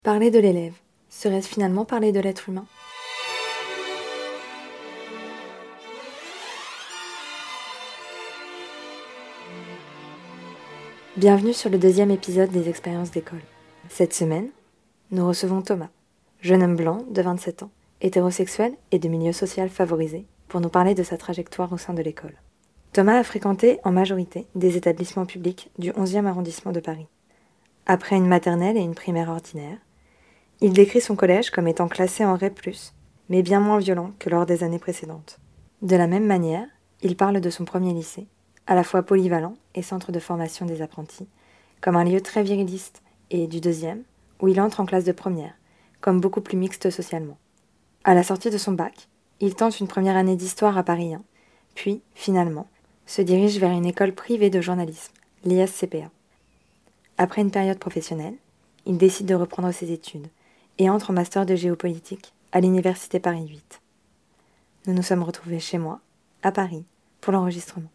Parler de l'élève, serait-ce finalement parler de l'être humain? Bienvenue sur le deuxième épisode des expériences d'école. Cette semaine, nous recevons Thomas, jeune homme blanc de 27 ans, hétérosexuel et de milieu social favorisé, pour nous parler de sa trajectoire au sein de l'école. Thomas a fréquenté en majorité des établissements publics du 11e arrondissement de Paris. Après une maternelle et une primaire ordinaire, il décrit son collège comme étant classé en REP+, mais bien moins violent que lors des années précédentes. De la même manière, il parle de son premier lycée, à la fois polyvalent et centre de formation des apprentis, comme un lieu très viriliste, et du deuxième, où il entre en classe de première, comme beaucoup plus mixte socialement. À la sortie de son bac, il tente une première année d'histoire à Paris 1, puis, finalement, se dirige vers une école privée de journalisme, l'ISCPA. Après une période professionnelle, il décide de reprendre ses études et entre en master de géopolitique à l'université Paris 8. Nous nous sommes retrouvés chez moi, à Paris, pour l'enregistrement.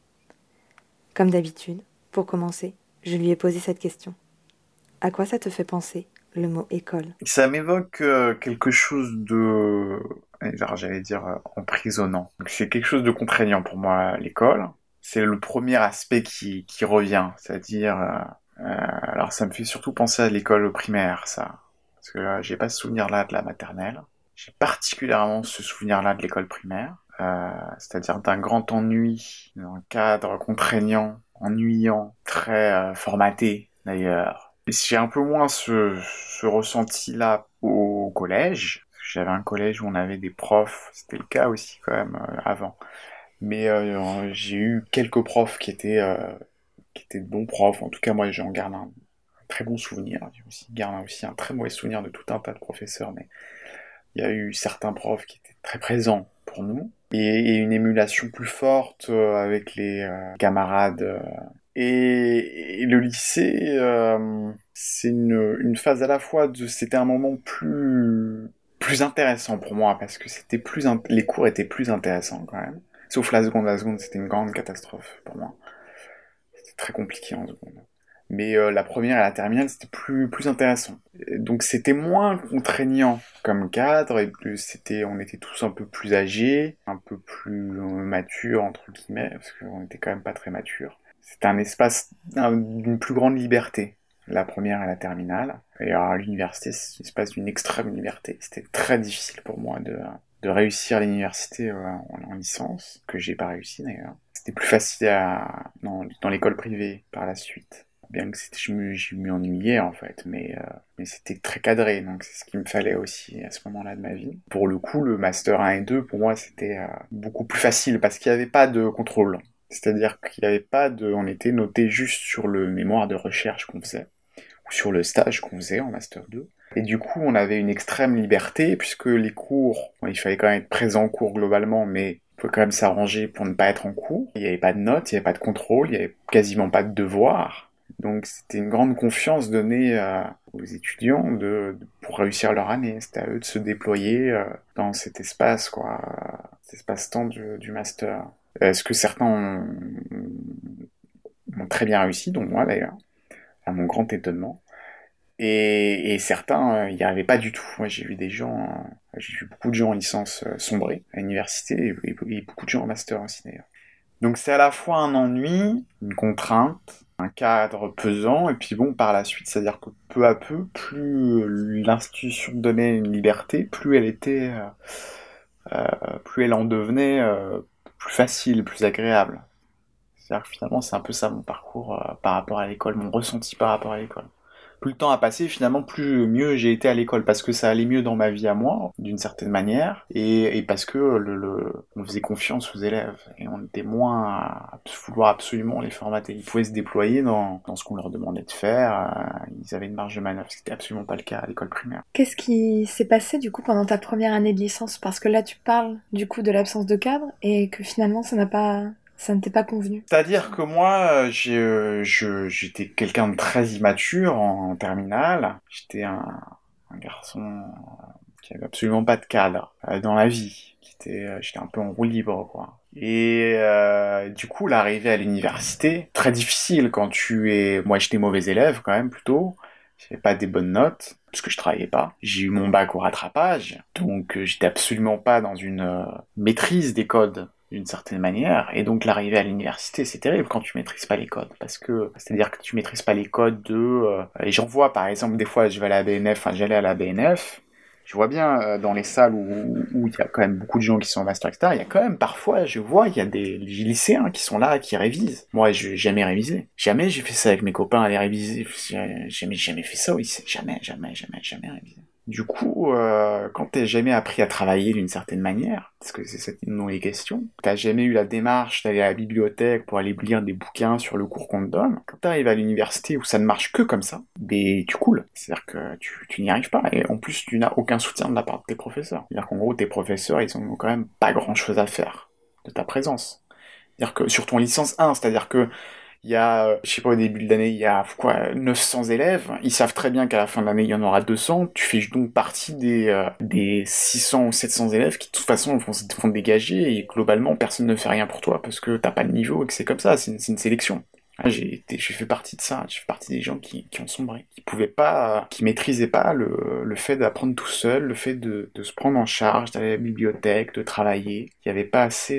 Comme d'habitude, pour commencer, je lui ai posé cette question. À quoi ça te fait penser, le mot école? Ça m'évoque quelque chose de, j'allais dire, emprisonnant. Donc, c'est quelque chose de contraignant pour moi, l'école. C'est le premier aspect qui revient, c'est-à-dire, alors ça me fait surtout penser à l'école primaire, ça. Parce que j'ai pas ce souvenir-là de la maternelle. J'ai particulièrement ce souvenir-là de l'école primaire, c'est-à-dire d'un grand ennui, d'un cadre contraignant, ennuyant, très formaté d'ailleurs. Et j'ai un peu moins ce ressenti-là au collège. J'avais un collège où on avait des profs, c'était le cas aussi quand même avant. Mais j'ai eu quelques profs qui étaient de bons profs. En tout cas, moi, j'en garde un très bon souvenir. J'ai aussi garde aussi un très mauvais souvenir de tout un tas de professeurs, mais il y a eu certains profs qui étaient très présents pour nous et une émulation plus forte avec les camarades. Et le lycée, c'est une phase à la fois c'était un moment plus intéressant pour moi parce que les cours étaient plus intéressants quand même. Sauf la seconde c'était une grande catastrophe pour moi. C'était très compliqué en seconde. Mais la première et la terminale, c'était plus intéressant. Et donc c'était moins contraignant comme cadre, et on était tous un peu plus âgés, un peu plus matures, entre guillemets, parce qu'on était quand même pas très matures. C'était un espace d'une plus grande liberté, la première et la terminale. Et alors, à l'université, c'est un espace d'une extrême liberté. C'était très difficile pour moi de réussir l'université en licence, que j'ai pas réussi d'ailleurs. C'était plus facile dans l'école privée par la suite. Bien que je m'y ennuyais en fait, mais c'était très cadré, donc c'est ce qu'il me fallait aussi à ce moment-là de ma vie. Pour le coup, le master 1 et 2, pour moi, c'était beaucoup plus facile parce qu'il n'y avait pas de contrôle. C'est-à-dire qu'il n'y avait pas de... On était noté juste sur le mémoire de recherche qu'on faisait, ou sur le stage qu'on faisait en master 2. Et du coup, on avait une extrême liberté, puisque les cours, bon, il fallait quand même être présent en cours globalement, mais on pouvait quand même s'arranger pour ne pas être en cours. Il n'y avait pas de notes, il n'y avait pas de contrôle, il n'y avait quasiment pas de devoirs. Donc c'était une grande confiance donnée aux étudiants pour réussir leur année. C'était à eux de se déployer dans cet espace, quoi, cet espace-temps du master. Est-ce que certains ont très bien réussi, dont moi d'ailleurs, à mon grand étonnement. Et certains n'y arrivaient pas du tout. Moi, j'ai vu beaucoup de gens en licence sombrer à l'université et beaucoup de gens en master aussi d'ailleurs. Donc c'est à la fois un ennui, une contrainte, un cadre pesant, et puis bon, par la suite, c'est-à-dire que peu à peu, plus l'institution donnait une liberté, plus elle en devenait plus facile, plus agréable. C'est-à-dire que finalement, c'est un peu ça mon parcours par rapport à l'école, mon ressenti par rapport à l'école. Plus le temps a passé, finalement, plus mieux j'ai été à l'école, parce que ça allait mieux dans ma vie à moi, d'une certaine manière, et parce que on faisait confiance aux élèves, et on était moins à vouloir absolument les formater. Ils pouvaient se déployer dans ce qu'on leur demandait de faire, ils avaient une marge de manœuvre, ce qui n'était absolument pas le cas à l'école primaire. Qu'est-ce qui s'est passé du coup pendant ta première année de licence? Parce que là tu parles du coup de l'absence de cadre et que finalement ça ne t'est pas convenu. C'est-à-dire que moi, j'étais quelqu'un de très immature en terminale. J'étais un garçon qui avait absolument pas de cadre dans la vie. J'étais un peu en roue libre, quoi. Et du coup, l'arrivée à l'université, très difficile quand moi j'étais mauvais élève quand même plutôt. J'avais pas des bonnes notes. parce que je travaillais pas. J'ai eu mon bac au rattrapage, donc j'étais absolument pas dans une maîtrise des codes d'une certaine manière, et donc l'arrivée à l'université, c'est terrible quand tu maîtrises pas les codes, parce que c'est-à-dire que tu maîtrises pas les codes et j'en vois par exemple des fois, je vais à la BNF, enfin j'allais à la BNF, je vois bien dans les salles où il y a quand même beaucoup de gens qui sont en master, etc., il y a quand même parfois, je vois, il y a des lycéens qui sont là, qui révisent. Moi, je n'ai jamais révisé. Jamais j'ai fait ça avec mes copains, aller réviser. J'ai jamais fait ça, oui, jamais révisé. Du coup, quand t'as jamais appris à travailler d'une certaine manière, parce que c'est ça dont les questions, t'as jamais eu la démarche d'aller à la bibliothèque pour aller lire des bouquins sur le cours qu'on te donne, quand t'arrives à l'université où ça ne marche que comme ça, ben tu coules. C'est-à-dire que tu n'y arrives pas, et en plus tu n'as aucun soutien de la part de tes professeurs. C'est-à-dire qu'en gros tes professeurs, ils ont quand même pas grand-chose à faire de ta présence. C'est-à-dire que sur ton licence 1, c'est-à-dire que il y a, je sais pas, au début de l'année, il y a quoi, 900 élèves. Ils savent très bien qu'à la fin de l'année, il y en aura 200. Tu fais donc partie des 600 ou 700 élèves qui, de toute façon, vont dégager et globalement, personne ne fait rien pour toi parce que t'as pas le niveau et que c'est comme ça, c'est une sélection. J'ai fait partie de ça, j'ai fait partie des gens qui ont sombré, qui pouvaient pas, qui maîtrisaient pas le fait d'apprendre tout seul, le fait de se prendre en charge, d'aller à la bibliothèque, de travailler. Il y avait pas assez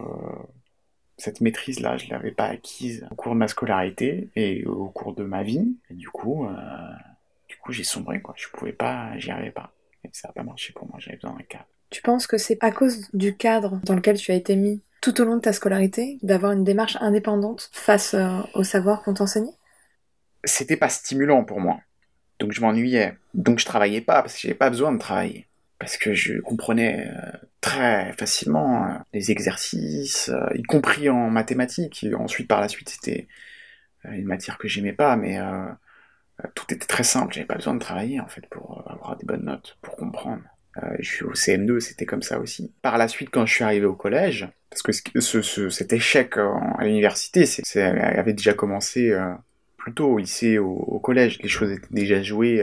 cette maîtrise-là, je l'avais pas acquise au cours de ma scolarité et au cours de ma vie. Et du coup, j'ai sombré, quoi. Je pouvais pas, j'y arrivais pas. Et ça a pas marché pour moi, j'avais besoin d'un cadre. Tu penses que c'est à cause du cadre dans lequel tu as été mis tout au long de ta scolarité, d'avoir une démarche indépendante face au savoir qu'on t'enseignait? C'était pas stimulant pour moi. Donc je m'ennuyais. Donc je travaillais pas, parce que j'avais pas besoin de travailler. Parce que je comprenais très facilement les exercices, y compris en mathématiques. Et ensuite, par la suite, c'était une matière que j'aimais pas, mais tout était très simple. J'avais pas besoin de travailler, en fait, pour avoir des bonnes notes, pour comprendre. Je suis au CM2, c'était comme ça aussi. Par la suite, quand je suis arrivé au collège, parce que cet échec à l'université, avait déjà commencé plus tôt au lycée, au collège. Les choses étaient déjà jouées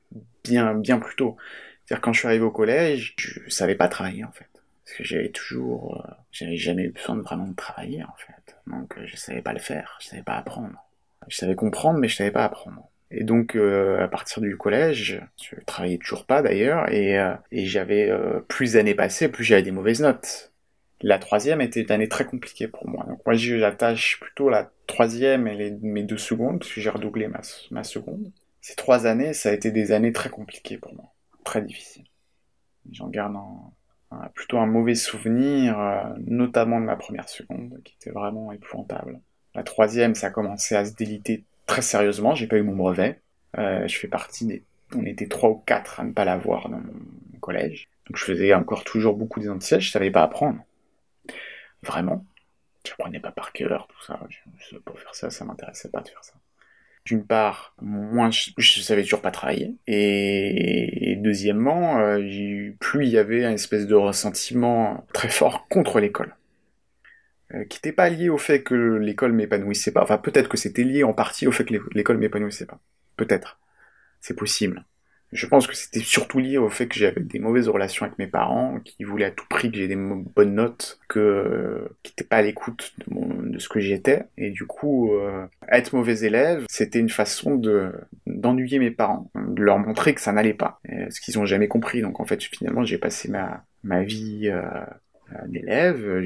bien plus tôt. C'est-à-dire quand je suis arrivé au collège, je savais pas travailler en fait. Parce que j'avais jamais eu besoin de vraiment de travailler en fait. Donc je savais pas le faire, je savais pas apprendre. Je savais comprendre mais je savais pas apprendre. Et donc à partir du collège, je travaillais toujours pas d'ailleurs et j'avais plus d'années passées, plus j'avais des mauvaises notes. La troisième était une année très compliquée pour moi. Donc moi j'attache plutôt la troisième et mes 2 secondes, parce que j'ai redoublé ma seconde. Ces 3 années, ça a été des années très compliquées pour moi, très difficiles. J'en garde plutôt un mauvais souvenir, notamment de ma première seconde, qui était vraiment épouvantable. La troisième, ça a commencé à se déliter très sérieusement, j'ai pas eu mon brevet. Je fais partie On était 3 ou 4 à ne pas l'avoir dans mon collège. Donc je faisais encore toujours beaucoup des anti-sièges, je savais pas apprendre. Vraiment. Je apprenais pas par cœur, tout ça. Pour faire ça, ça m'intéressait pas de faire ça. D'une part, moi, je savais toujours pas travailler. Et deuxièmement, plus il y avait une espèce de ressentiment très fort contre l'école. Qui n'était pas lié au fait que l'école m'épanouissait pas. Enfin, peut-être que c'était lié en partie au fait que l'école m'épanouissait pas. Peut-être. C'est possible. Je pense que c'était surtout lié au fait que j'avais des mauvaises relations avec mes parents, qui voulaient à tout prix que j'ai des bonnes notes, qui n'étaient pas à l'écoute de ce que j'étais. Et du coup, être mauvais élève, c'était une façon d'ennuyer mes parents, de leur montrer que ça n'allait pas. Ce qu'ils ont jamais compris. Donc en fait, finalement, j'ai passé ma vie d'élève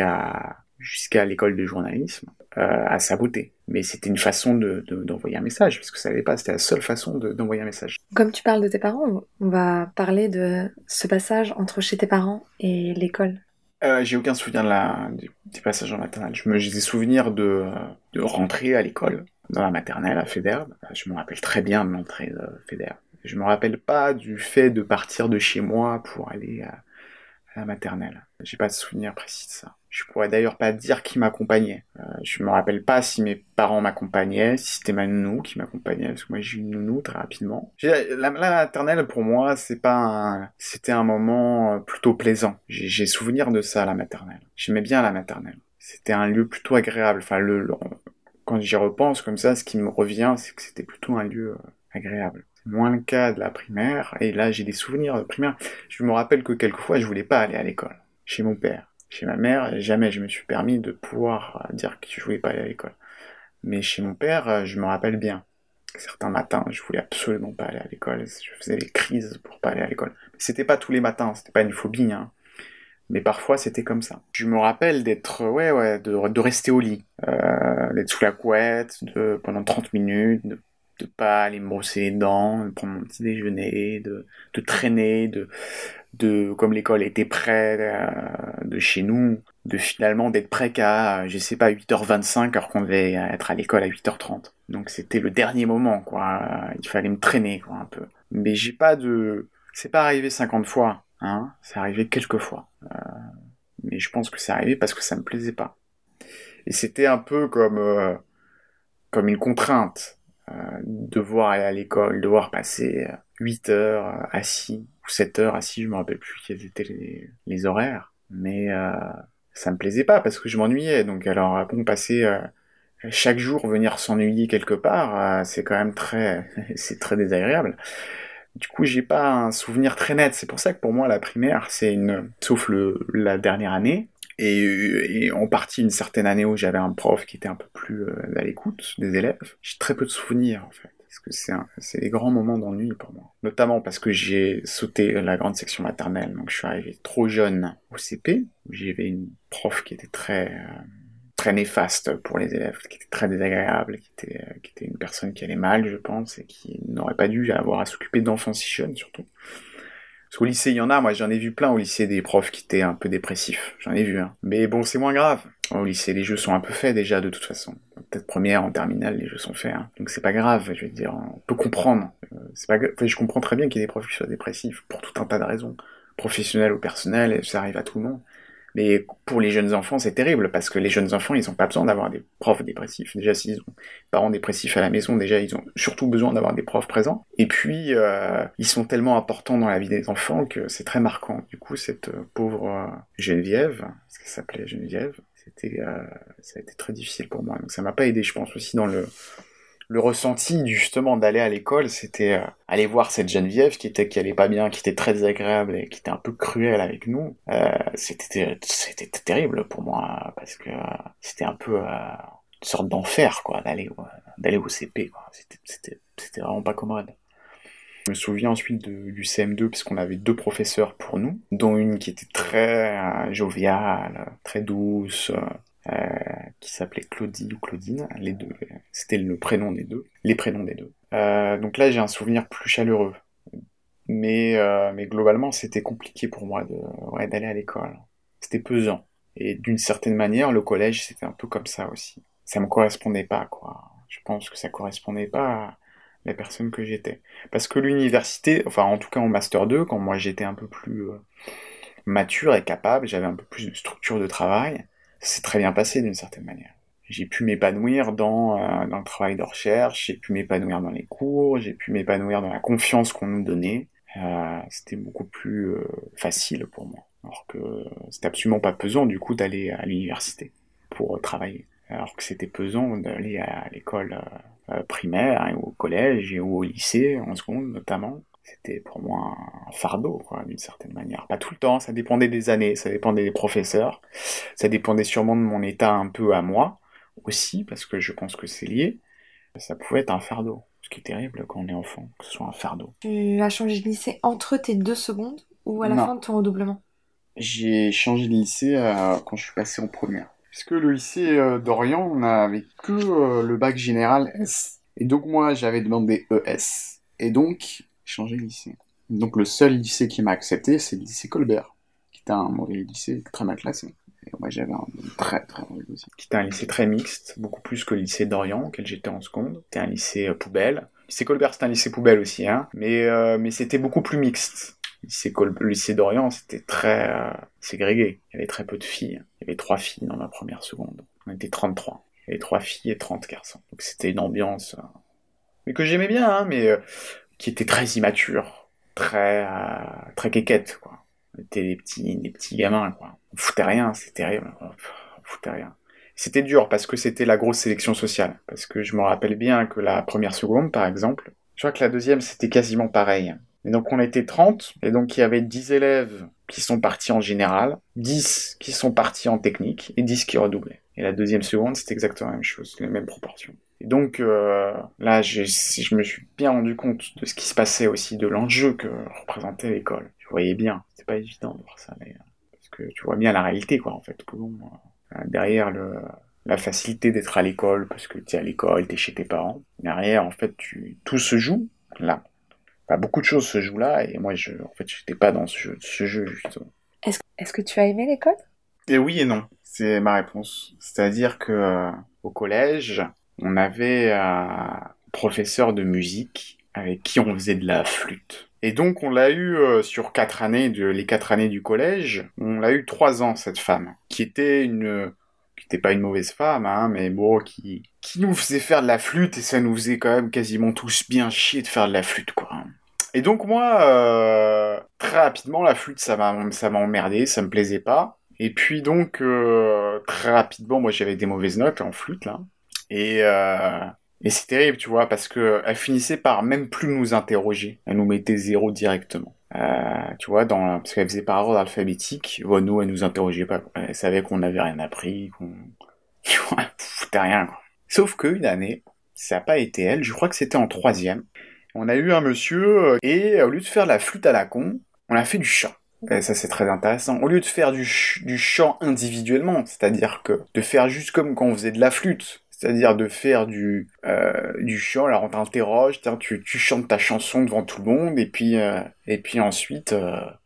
jusqu'à l'école de journalisme, à saboter. Mais c'était une façon d'envoyer un message, parce que ça n'allait pas, c'était la seule façon d'envoyer un message. Comme tu parles de tes parents, on va parler de ce passage entre chez tes parents et l'école. J'ai aucun souvenir du passage en maternelle. J'ai des souvenirs de rentrer à l'école, dans la maternelle à Fédère. Je me rappelle très bien de l'entrée de Fédère. Je me rappelle pas du fait de partir de chez moi pour aller à la maternelle. J'ai pas de souvenir précis de ça. Je pourrais d'ailleurs pas dire qui m'accompagnait. Je me rappelle pas si mes parents m'accompagnaient, si c'était ma nounou qui m'accompagnait, parce que moi j'ai eu une nounou très rapidement. La maternelle pour moi c'était un moment plutôt plaisant. J'ai souvenir de ça, la maternelle. J'aimais bien la maternelle. C'était un lieu plutôt agréable. Enfin quand j'y repense comme ça, ce qui me revient, c'est que c'était plutôt un lieu agréable. Moins le cas de la primaire, et là j'ai des souvenirs de primaire. Je me rappelle que quelquefois je voulais pas aller à l'école, chez mon père. Chez ma mère, jamais je me suis permis de pouvoir dire que je voulais pas aller à l'école. Mais chez mon père, je me rappelle bien. Certains matins, je voulais absolument pas aller à l'école. Je faisais des crises pour pas aller à l'école. C'était pas tous les matins, c'était pas une phobie, hein. Mais parfois, c'était comme ça. Je me rappelle d'être, de rester au lit, d'être sous la couette, pendant 30 minutes, de pas aller me brosser les dents, de prendre mon petit déjeuner, de traîner, comme l'école était près de chez nous, de finalement d'être prêt qu'à, je sais pas, 8h25, alors qu'on devait être à l'école à 8h30. Donc c'était le dernier moment, quoi. Il fallait me traîner, quoi, un peu. Mais c'est pas arrivé 50 fois, hein. C'est arrivé quelques fois. Mais je pense que c'est arrivé parce que ça me plaisait pas. Et c'était un peu comme une contrainte. Devoir aller à l'école, devoir passer 8 heures assis, ou 7 heures assis, je me rappelle plus quels étaient les horaires. Mais ça me plaisait pas parce que je m'ennuyais. Donc alors, bon, passer chaque jour, venir s'ennuyer quelque part, c'est quand même c'est très désagréable. Du coup, j'ai pas un souvenir très net. C'est pour ça que pour moi, la primaire, sauf la dernière année, et en partie une certaine année où j'avais un prof qui était un peu plus à l'écoute des élèves, j'ai très peu de souvenirs en fait. Parce que c'est des grands moments d'ennui pour moi. Notamment parce que j'ai sauté la grande section maternelle, donc je suis arrivé trop jeune au CP, où j'avais une prof qui était très néfaste pour les élèves, qui était très désagréable, qui était une personne qui allait mal, je pense, et qui n'aurait pas dû avoir à s'occuper d'enfants si jeunes, surtout. Parce qu'au lycée, il y en a, moi j'en ai vu plein au lycée, des profs qui étaient un peu dépressifs, j'en ai vu, hein. Mais bon, c'est moins grave. Au lycée, les jeux sont un peu faits déjà, de toute façon. Peut-être première, en terminale, les jeux sont faits, hein. Donc c'est pas grave, je veux dire, on peut comprendre. Enfin, je comprends très bien qu'il y ait des profs qui soient dépressifs, pour tout un tas de raisons. Professionnelles ou personnelles, ça arrive à tout le monde. Mais pour les jeunes enfants, c'est terrible, parce que les jeunes enfants, ils ont pas besoin d'avoir des profs dépressifs. Déjà, s'ils ont des parents dépressifs à la maison, déjà, ils ont surtout besoin d'avoir des profs présents. Et puis, ils sont tellement importants dans la vie des enfants que c'est très marquant. Du coup, cette pauvre Geneviève, parce qu'elle s'appelait Geneviève, ça a été très difficile pour moi. Donc ça m'a pas aidé, je pense, aussi dans le ressenti justement d'aller à l'école, c'était aller voir cette Geneviève qui allait pas bien, qui était très désagréable et qui était un peu cruelle avec nous. C'était terrible pour moi parce que c'était un peu une sorte d'enfer quoi d'aller au CP quoi. C'était vraiment pas commode. Je me souviens ensuite du CM2 parce qu'on avait deux professeurs pour nous, dont une qui était très joviale, très douce, qui s'appelait Claudie ou Claudine, les deux, c'était le prénom des deux, les prénoms des deux. Donc là j'ai un souvenir plus chaleureux, mais globalement c'était compliqué pour moi d'aller à l'école. C'était pesant. Et d'une certaine manière, le collège c'était un peu comme ça aussi. Ça me correspondait pas, quoi. Je pense que ça correspondait pas à la personne que j'étais. Parce que l'université, enfin en tout cas en Master 2, quand moi j'étais un peu plus mature et capable, j'avais un peu plus de structure de travail, ça s'est très bien passé d'une certaine manière. J'ai pu m'épanouir dans le travail de recherche, j'ai pu m'épanouir dans les cours, j'ai pu m'épanouir dans la confiance qu'on nous donnait. C'était beaucoup plus facile pour moi. Alors que c'était absolument pas pesant du coup d'aller à l'université pour travailler. Alors que c'était pesant d'aller à l'école primaire, hein, ou au collège et ou au lycée, en seconde notamment. C'était pour moi un fardeau, quoi, d'une certaine manière. Pas tout le temps, ça dépendait des années, ça dépendait des professeurs, ça dépendait sûrement de mon état un peu à moi, aussi, parce que je pense que c'est lié. Ça pouvait être un fardeau, ce qui est terrible quand on est enfant, que ce soit un fardeau. Tu as changé de lycée entre tes deux secondes ou à la Non, fin de ton redoublement? j'ai changé de lycée quand je suis passé en première. Puisque le lycée d'Orient, on n'avait que le bac général S. Et donc moi, j'avais demandé ES. Et donc, j'ai changé de lycée. Donc le seul lycée qui m'a accepté, c'est le lycée Colbert, qui était un mauvais lycée, très mal classé. Et moi, j'avais un très très mauvais lycée. Qui était un lycée très mixte, beaucoup plus que le lycée d'Orient, auquel j'étais en seconde. C'était un lycée poubelle. Le lycée Colbert, c'était un lycée poubelle aussi, hein. Mais c'était beaucoup plus mixte. Le lycée d'Orient, c'était très ségrégué. Il y avait très peu de filles. Il y avait 3 filles dans ma première seconde. On était 33. Il y avait 3 filles et 30 garçons. Donc c'était une ambiance mais que j'aimais bien, hein, mais qui était très immature, très quéquette, quoi. On était des petits gamins, quoi. On foutait rien, c'était terrible. On foutait rien. C'était dur parce que c'était la grosse sélection sociale. Parce que je me rappelle bien que la première seconde, par exemple, je crois que la deuxième, c'était quasiment pareil. Et donc on était 30, et donc il y avait 10 élèves qui sont partis en général, 10 qui sont partis en technique, et 10 qui redoublaient. Et la deuxième seconde, c'était exactement la même chose, les mêmes proportions. Et donc là, je me suis bien rendu compte de ce qui se passait aussi, de l'enjeu que représentait l'école. Je voyais bien, c'était pas évident de voir ça, mais, parce que tu vois bien la réalité, quoi, en fait. Que bon, derrière la facilité d'être à l'école, parce que t'es à l'école, t'es chez tes parents, derrière, en fait, tout se joue là. Enfin, beaucoup de choses se jouent là, et moi, en fait, j'étais pas dans ce jeu, justement. Est-ce que tu as aimé l'école? Et oui et non, c'est ma réponse. C'est-à-dire que au collège, on avait un professeur de musique avec qui on faisait de la flûte. Et donc on l'a eu sur 4 années, les 4 années du collège, on l'a eu 3 ans cette femme, qui était pas une mauvaise femme, hein, mais bon, qui nous faisait faire de la flûte et ça nous faisait quand même quasiment tous bien chier de faire de la flûte, quoi. Et donc moi, très rapidement, la flûte, ça m'a emmerdé, ça me plaisait pas. Et puis donc, très rapidement, moi j'avais des mauvaises notes en flûte, là. Et, euh, et c'est terrible, tu vois, parce que elle finissait par même plus nous interroger. Elle nous mettait 0 directement. Tu vois, parce qu'elle faisait par ordre alphabétique. Bon, nous, elle nous interrogeait pas. Elle savait qu'on n'avait rien appris, tu vois, elle foutait rien, quoi. Sauf qu'une année, ça n'a pas été elle, je crois que c'était en troisième. On a eu un monsieur, et au lieu de faire la flûte à la con, on a fait du chant. Et ça, c'est très intéressant. Au lieu de faire du chant individuellement, c'est-à-dire que de faire juste comme quand on faisait de la flûte, c'est-à-dire de faire du chant, alors on t'interroge, tu chantes ta chanson devant tout le monde, et puis ensuite,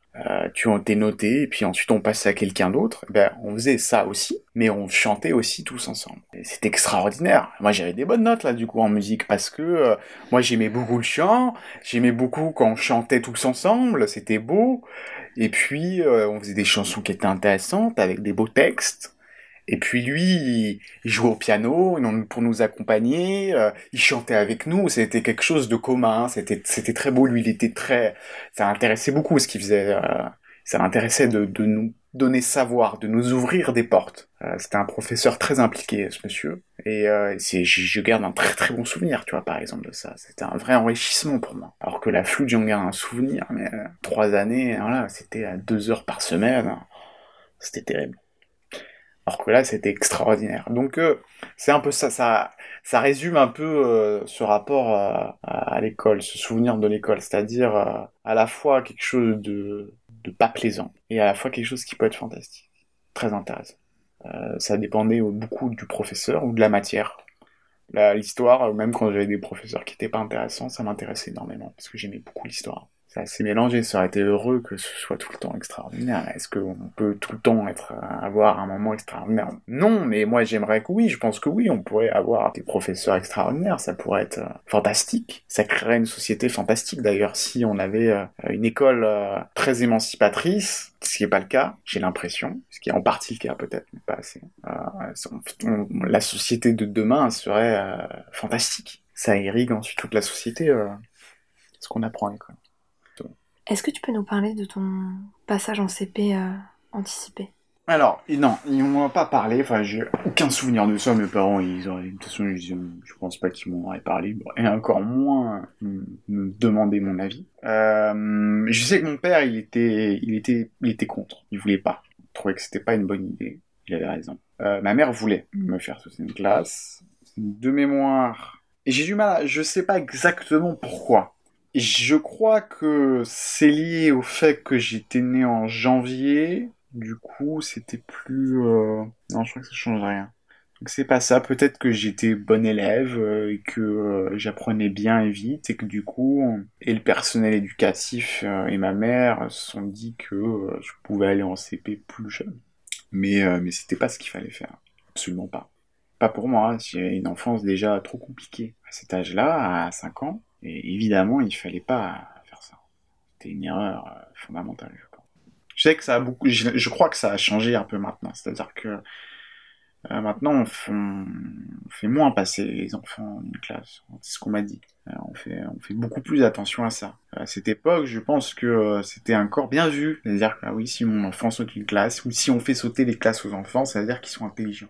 tu t'es noté, et puis ensuite on passait à quelqu'un d'autre. Ben, on faisait ça aussi, mais on chantait aussi tous ensemble. Et c'était extraordinaire. Moi, j'avais des bonnes notes, là, du coup, en musique, parce que moi, j'aimais beaucoup le chant, j'aimais beaucoup quand on chantait tous ensemble, c'était beau, et puis on faisait des chansons qui étaient intéressantes, avec des beaux textes. Et puis lui, il jouait au piano pour nous accompagner, il chantait avec nous, c'était quelque chose de commun, c'était très beau, lui il était très... Ça l'intéressait beaucoup ce qu'il faisait, ça l'intéressait de nous donner savoir, de nous ouvrir des portes. C'était un professeur très impliqué, ce monsieur, et je garde un très très bon souvenir, tu vois, par exemple, de ça. C'était un vrai enrichissement pour moi. Alors que la flûte, j'en garde un souvenir, mais 3 années, voilà, c'était à 2 heures par semaine, c'était terrible. Alors que là, c'était extraordinaire. Donc, c'est un peu ça, ça résume un peu ce rapport à l'école, ce souvenir de l'école, c'est-à-dire à la fois quelque chose de pas plaisant et à la fois quelque chose qui peut être fantastique, très intéressant. Ça dépendait beaucoup du professeur ou de la matière. L'histoire, même quand j'avais des professeurs qui étaient pas intéressants, ça m'intéressait énormément parce que j'aimais beaucoup l'histoire. C'est assez mélangé, ça aurait été heureux que ce soit tout le temps extraordinaire. Est-ce qu'on peut tout le temps avoir un moment extraordinaire? Non, mais moi j'aimerais que oui, je pense que oui, on pourrait avoir des professeurs extraordinaires, ça pourrait être fantastique. Ça créerait une société fantastique d'ailleurs si on avait une école très émancipatrice, ce qui n'est pas le cas, j'ai l'impression, ce qui est en partie le cas peut-être, mais pas assez. La société de demain serait fantastique. Ça irrigue ensuite toute la société, ce qu'on apprend à l'école. Est-ce que tu peux nous parler de ton passage en CP anticipé? Alors, non, ils m'en ont pas parlé, enfin, j'ai aucun souvenir de ça, mes parents, de toute façon, je pense pas qu'ils m'en auraient parlé, et encore moins me demander mon avis. Je sais que mon père, il était contre, il voulait pas, il trouvait que c'était pas une bonne idée, il avait raison. Ma mère voulait me faire sauter une classe, de mémoire, et j'ai du mal, je sais pas exactement pourquoi. Je crois que c'est lié au fait que j'étais né en janvier. Du coup, c'était plus... Non, je crois que ça change rien. Donc c'est pas ça. Peut-être que j'étais bon élève et que j'apprenais bien et vite et que du coup, et le personnel éducatif et ma mère se sont dit que je pouvais aller en CP plus jeune. Mais c'était pas ce qu'il fallait faire. Absolument pas. Pas pour moi. J'ai une enfance déjà trop compliquée. À cet âge-là, à 5 ans, et évidemment, il fallait pas faire ça. C'était une erreur fondamentale, je pense. Je sais que ça a beaucoup, je crois que ça a changé un peu maintenant. C'est-à-dire que maintenant, on fait moins passer les enfants en une classe. C'est ce qu'on m'a dit. On fait beaucoup plus attention à ça. À cette époque, je pense que c'était encore bien vu. C'est-à-dire que, ah oui, si mon enfant saute une classe, ou si on fait sauter les classes aux enfants, ça veut dire qu'ils sont intelligents.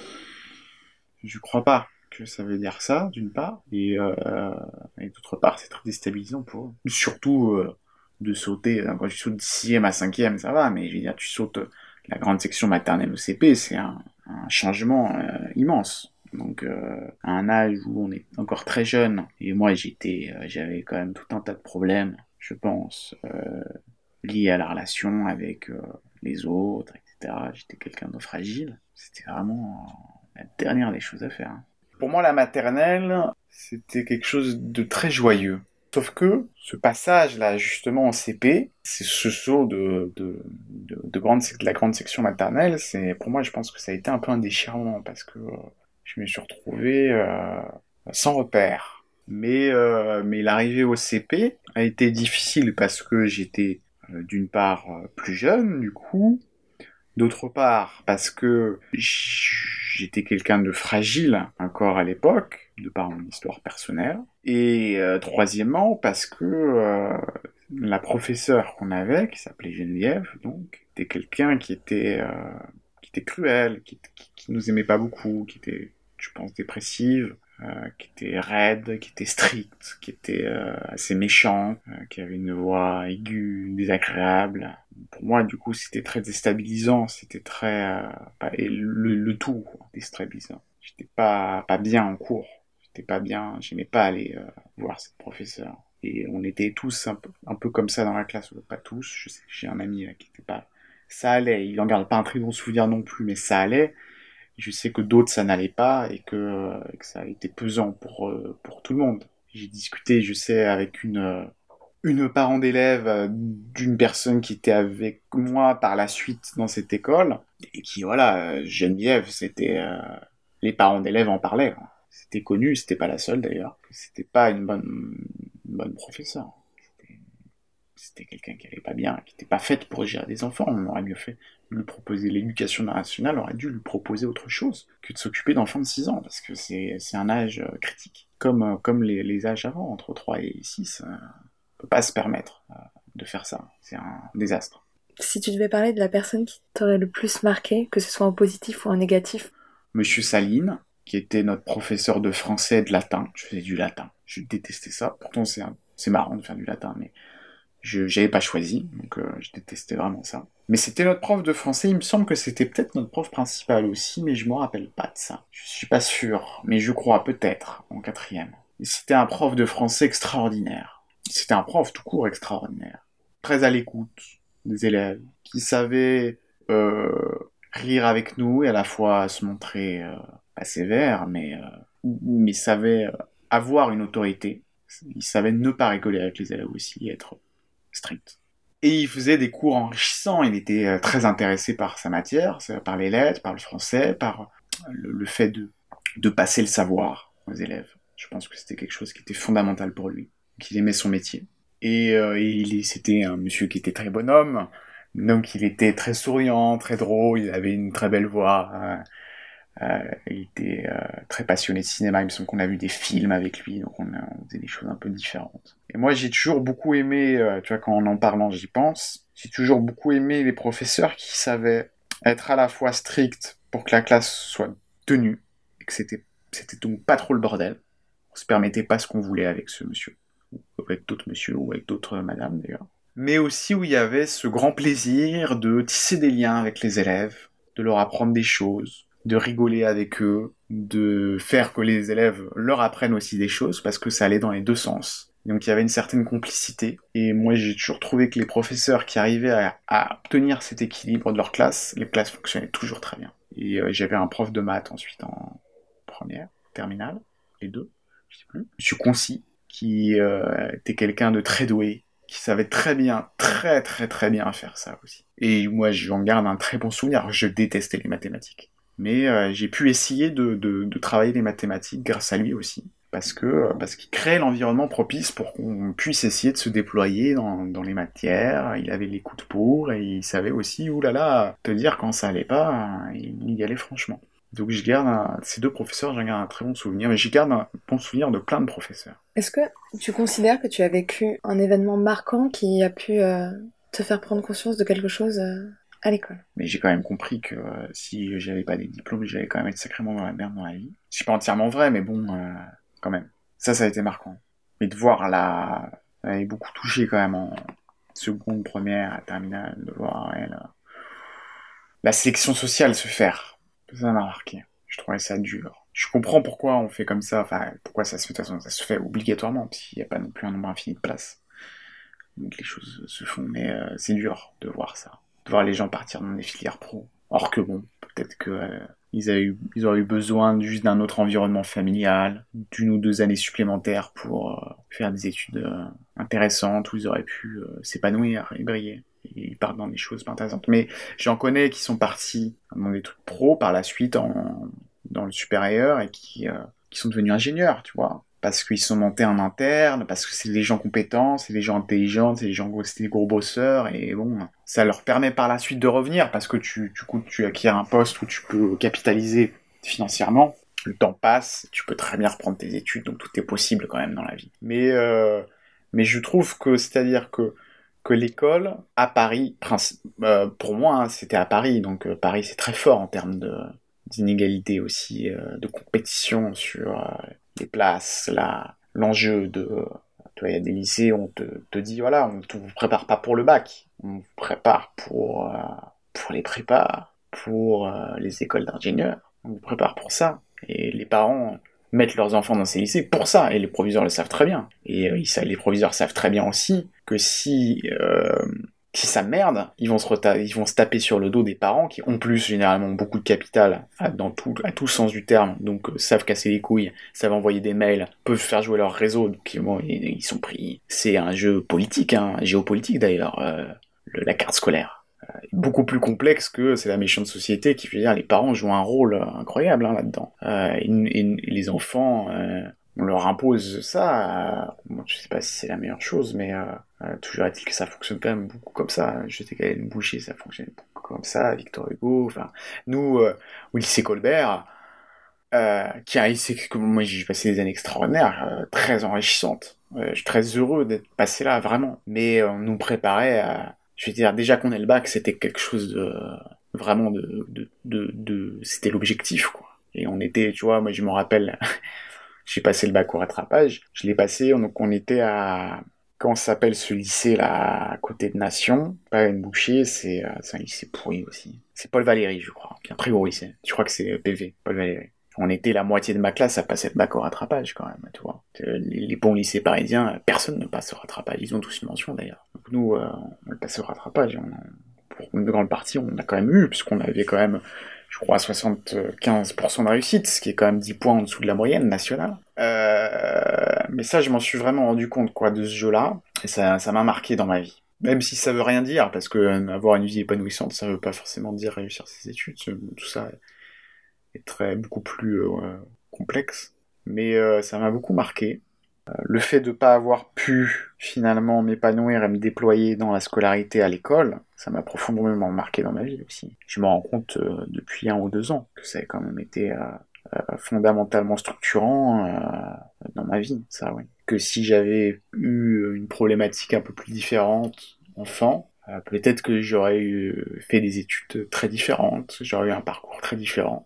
Je crois pas que ça veut dire ça, d'une part, et d'autre part, c'est très déstabilisant pour eux. Surtout de sauter, quand tu sautes de 6e à 5e, ça va, mais je veux dire, tu sautes la grande section maternelle au CP, c'est un un changement immense. Donc à un âge où on est encore très jeune, et moi j'avais quand même tout un tas de problèmes, je pense, liés à la relation avec les autres, etc. J'étais quelqu'un de fragile. C'était vraiment la dernière des choses à faire, hein. Pour moi, la maternelle, c'était quelque chose de très joyeux. Sauf que ce passage-là, justement, en CP, c'est ce saut de la grande section maternelle, pour moi, je pense que ça a été un peu un déchirement, parce que je me suis retrouvé sans repère. Mais l'arrivée au CP a été difficile parce que j'étais d'une part plus jeune, du coup, d'autre part parce que j'étais quelqu'un de fragile encore à l'époque, de par mon histoire personnelle, et troisièmement parce que la professeure qu'on avait, qui s'appelait Geneviève, donc, était quelqu'un qui était cruel, qui nous aimait pas beaucoup, qui était, je pense, dépressive, qui était raide, qui était stricte, qui était assez méchante, qui avait une voix aiguë, désagréable. Pour moi, du coup, c'était très déstabilisant, c'était très... et le tout, quoi, déstabilisant. J'étais pas bien en cours, j'étais pas bien, j'aimais pas aller voir cette professeure. Et on était tous un peu comme ça dans la classe, pas tous, je sais que j'ai un ami là, qui était pas... Ça allait, il en garde pas un très bon souvenir non plus, mais ça allait. Je sais que d'autres ça n'allait pas et que ça a été pesant pour tout le monde. J'ai discuté, je sais, avec une parent d'élève d'une personne qui était avec moi par la suite dans cette école et qui, voilà, Geneviève, les parents d'élèves en parlaient, quoi. C'était connu, c'était pas la seule d'ailleurs. C'était pas une bonne professeure. C'était quelqu'un qui allait pas bien, qui n'était pas faite pour gérer des enfants. On aurait mieux fait de lui proposer l'éducation nationale, aurait dû lui proposer autre chose que de s'occuper d'enfants de 6 ans, parce que c'est un âge critique. Comme les âges avant, entre 3 et 6, on peut pas se permettre de faire ça. C'est un désastre. Si tu devais parler de la personne qui t'aurait le plus marqué, que ce soit en positif ou en négatif. Monsieur Saline, qui était notre professeur de français et de latin. Je faisais du latin. Je détestais ça. Pourtant, c'est marrant de faire du latin, mais j'avais pas choisi, donc je détestais vraiment ça. Mais c'était notre prof de français, il me semble que c'était peut-être notre prof principal aussi, mais je me rappelle pas de ça. Je suis pas sûr, mais je crois peut-être, en quatrième. Et c'était un prof de français extraordinaire. C'était un prof tout court extraordinaire. Très à l'écoute des élèves, qui savait rire avec nous et à la fois se montrer pas sévère, mais savait avoir une autorité. Il savait ne pas rigoler avec les élèves aussi, être strict. Et il faisait des cours enrichissants, il était très intéressé par sa matière, par les lettres, par le français, par le fait de passer le savoir aux élèves. Je pense que c'était quelque chose qui était fondamental pour lui, qu'il aimait son métier. Et c'était un monsieur qui était très bonhomme, donc il était très souriant, très drôle, il avait une très belle voix, il était très passionné de cinéma, il me semble qu'on a vu des films avec lui, donc on faisait des choses un peu différentes. Et moi j'ai toujours beaucoup aimé, tu vois, quand en parlant j'y pense, j'ai toujours beaucoup aimé les professeurs qui savaient être à la fois stricts pour que la classe soit tenue, et que c'était donc pas trop le bordel. On se permettait pas ce qu'on voulait avec ce monsieur, ou avec d'autres monsieur, ou avec d'autres madames d'ailleurs. Mais aussi où il y avait ce grand plaisir de tisser des liens avec les élèves, de leur apprendre des choses, de rigoler avec eux, de faire que les élèves leur apprennent aussi des choses, parce que ça allait dans les deux sens. Donc il y avait une certaine complicité, et moi j'ai toujours trouvé que les professeurs qui arrivaient à obtenir cet équilibre de leur classe, les classes fonctionnaient toujours très bien. Et j'avais un prof de maths ensuite en première, terminale, les deux, je sais plus, Monsieur Concy, qui était quelqu'un de très doué, qui savait très bien, très très très bien faire ça aussi. Et moi j'en garde un très bon souvenir, je détestais les mathématiques. Mais j'ai pu essayer de travailler les mathématiques grâce à lui aussi, parce qu'il créait l'environnement propice pour qu'on puisse essayer de se déployer dans les matières. Il avait l'écoute pour, et il savait aussi, oulala, te dire quand ça allait pas, il y allait franchement. Donc ces deux professeurs, j'en garde un très bon souvenir, mais j'y garde un bon souvenir de plein de professeurs. Est-ce que tu considères que tu as vécu un événement marquant qui a pu te faire prendre conscience de quelque chose à l'école? Mais j'ai quand même compris que si j'avais pas les diplômes, j'allais quand même être sacrément dans la merde dans la vie. C'est pas entièrement vrai, mais bon, quand même. Ça a été marquant. Mais de voir elle avait beaucoup touché quand même en seconde, première, terminale, de voir la sélection sociale se faire. Ça m'a marqué. Je trouvais ça dur. Je comprends pourquoi on fait comme ça, enfin, pourquoi ça se fait, de toute façon, ça se fait obligatoirement, parce qu'il n'y a pas non plus un nombre infini de places. Donc les choses se font, mais c'est dur de voir ça. De voir les gens partir dans des filières pro. Or que bon, peut-être que ils auraient eu besoin juste d'un autre environnement familial, d'une ou deux années supplémentaires pour faire des études intéressantes, où ils auraient pu s'épanouir et briller. Et ils partent dans des choses pas intéressantes. Mais j'en connais qui sont partis dans des trucs pro par la suite dans le supérieur et qui sont devenus ingénieurs, tu vois. Parce qu'ils sont montés en interne, parce que c'est des gens compétents, c'est des gens intelligents, c'est des gros bosseurs, et bon, ça leur permet par la suite de revenir, parce que tu acquiers un poste où tu peux capitaliser financièrement, le temps passe, tu peux très bien reprendre tes études, donc tout est possible quand même dans la vie. Mais je trouve que, c'est-à-dire que l'école, à Paris, pour moi, hein, c'était à Paris, donc Paris c'est très fort en termes d'inégalité aussi, de compétition sur les places, l'enjeu de... Tu vois, il y a des lycées où on te dit, voilà, on ne vous prépare pas pour le bac, on vous prépare pour les prépas, pour les écoles d'ingénieurs, on vous prépare pour ça. Et les parents mettent leurs enfants dans ces lycées pour ça, et les proviseurs le savent très bien. Et les proviseurs savent très bien aussi que si ça merde, ils vont se taper sur le dos des parents qui ont plus généralement beaucoup de capital à tout sens du terme, donc savent casser les couilles, savent envoyer des mails, peuvent faire jouer leur réseau, donc bon, ils sont pris. C'est un jeu politique, hein, géopolitique d'ailleurs, la carte scolaire. Beaucoup plus complexe que c'est la méchante société qui, je veux dire, les parents jouent un rôle incroyable hein, là-dedans. Et les enfants, on leur impose ça. Bon, je sais pas si c'est la meilleure chose, mais toujours est-il que ça fonctionne quand même beaucoup comme ça. J'étais quand même bouché, ça fonctionne beaucoup comme ça. Victor Hugo, enfin, nous, au lycée Colbert, qui est un lycée que moi j'ai passé des années extraordinaires, très enrichissantes. Je suis très heureux d'être passé là, vraiment. Mais on nous préparait à... Je veux dire, déjà qu'on ait le bac, c'était quelque chose de... Vraiment c'était l'objectif, quoi. Et on était, tu vois, moi je me rappelle, j'ai passé le bac au rattrapage, je l'ai passé, donc on était à... Comment ça s'appelle ce lycée là, à côté de Nation? Pas une bouchée, c'est un lycée pourri aussi. C'est Paul Valéry, je crois, qui est un très gros lycée. Je crois que c'est PV, Paul Valéry. On était la moitié de ma classe à passer le bac au rattrapage quand même, tu vois. Les bons lycées parisiens, personne ne passe au rattrapage. Ils ont tous une mention d'ailleurs. Donc nous, on le passait au rattrapage. Pour une grande partie, on l'a quand même eu, puisqu'on avait quand même, je crois, 75% de réussite, ce qui est quand même 10 points en dessous de la moyenne nationale. Mais ça, je m'en suis vraiment rendu compte, quoi, de ce jeu-là. Et ça m'a marqué dans ma vie. Même si ça veut rien dire, parce que avoir une vie épanouissante, ça veut pas forcément dire réussir ses études. Tout ça est beaucoup plus complexe. Mais ça m'a beaucoup marqué. Le fait de ne pas avoir pu finalement m'épanouir et me déployer dans la scolarité à l'école, ça m'a profondément marqué dans ma vie aussi. Je me rends compte depuis 1 ou 2 ans que ça a quand même été fondamentalement structurant dans ma vie, ça oui. Que si j'avais eu une problématique un peu plus différente enfant, peut-être que j'aurais fait des études très différentes, j'aurais eu un parcours très différent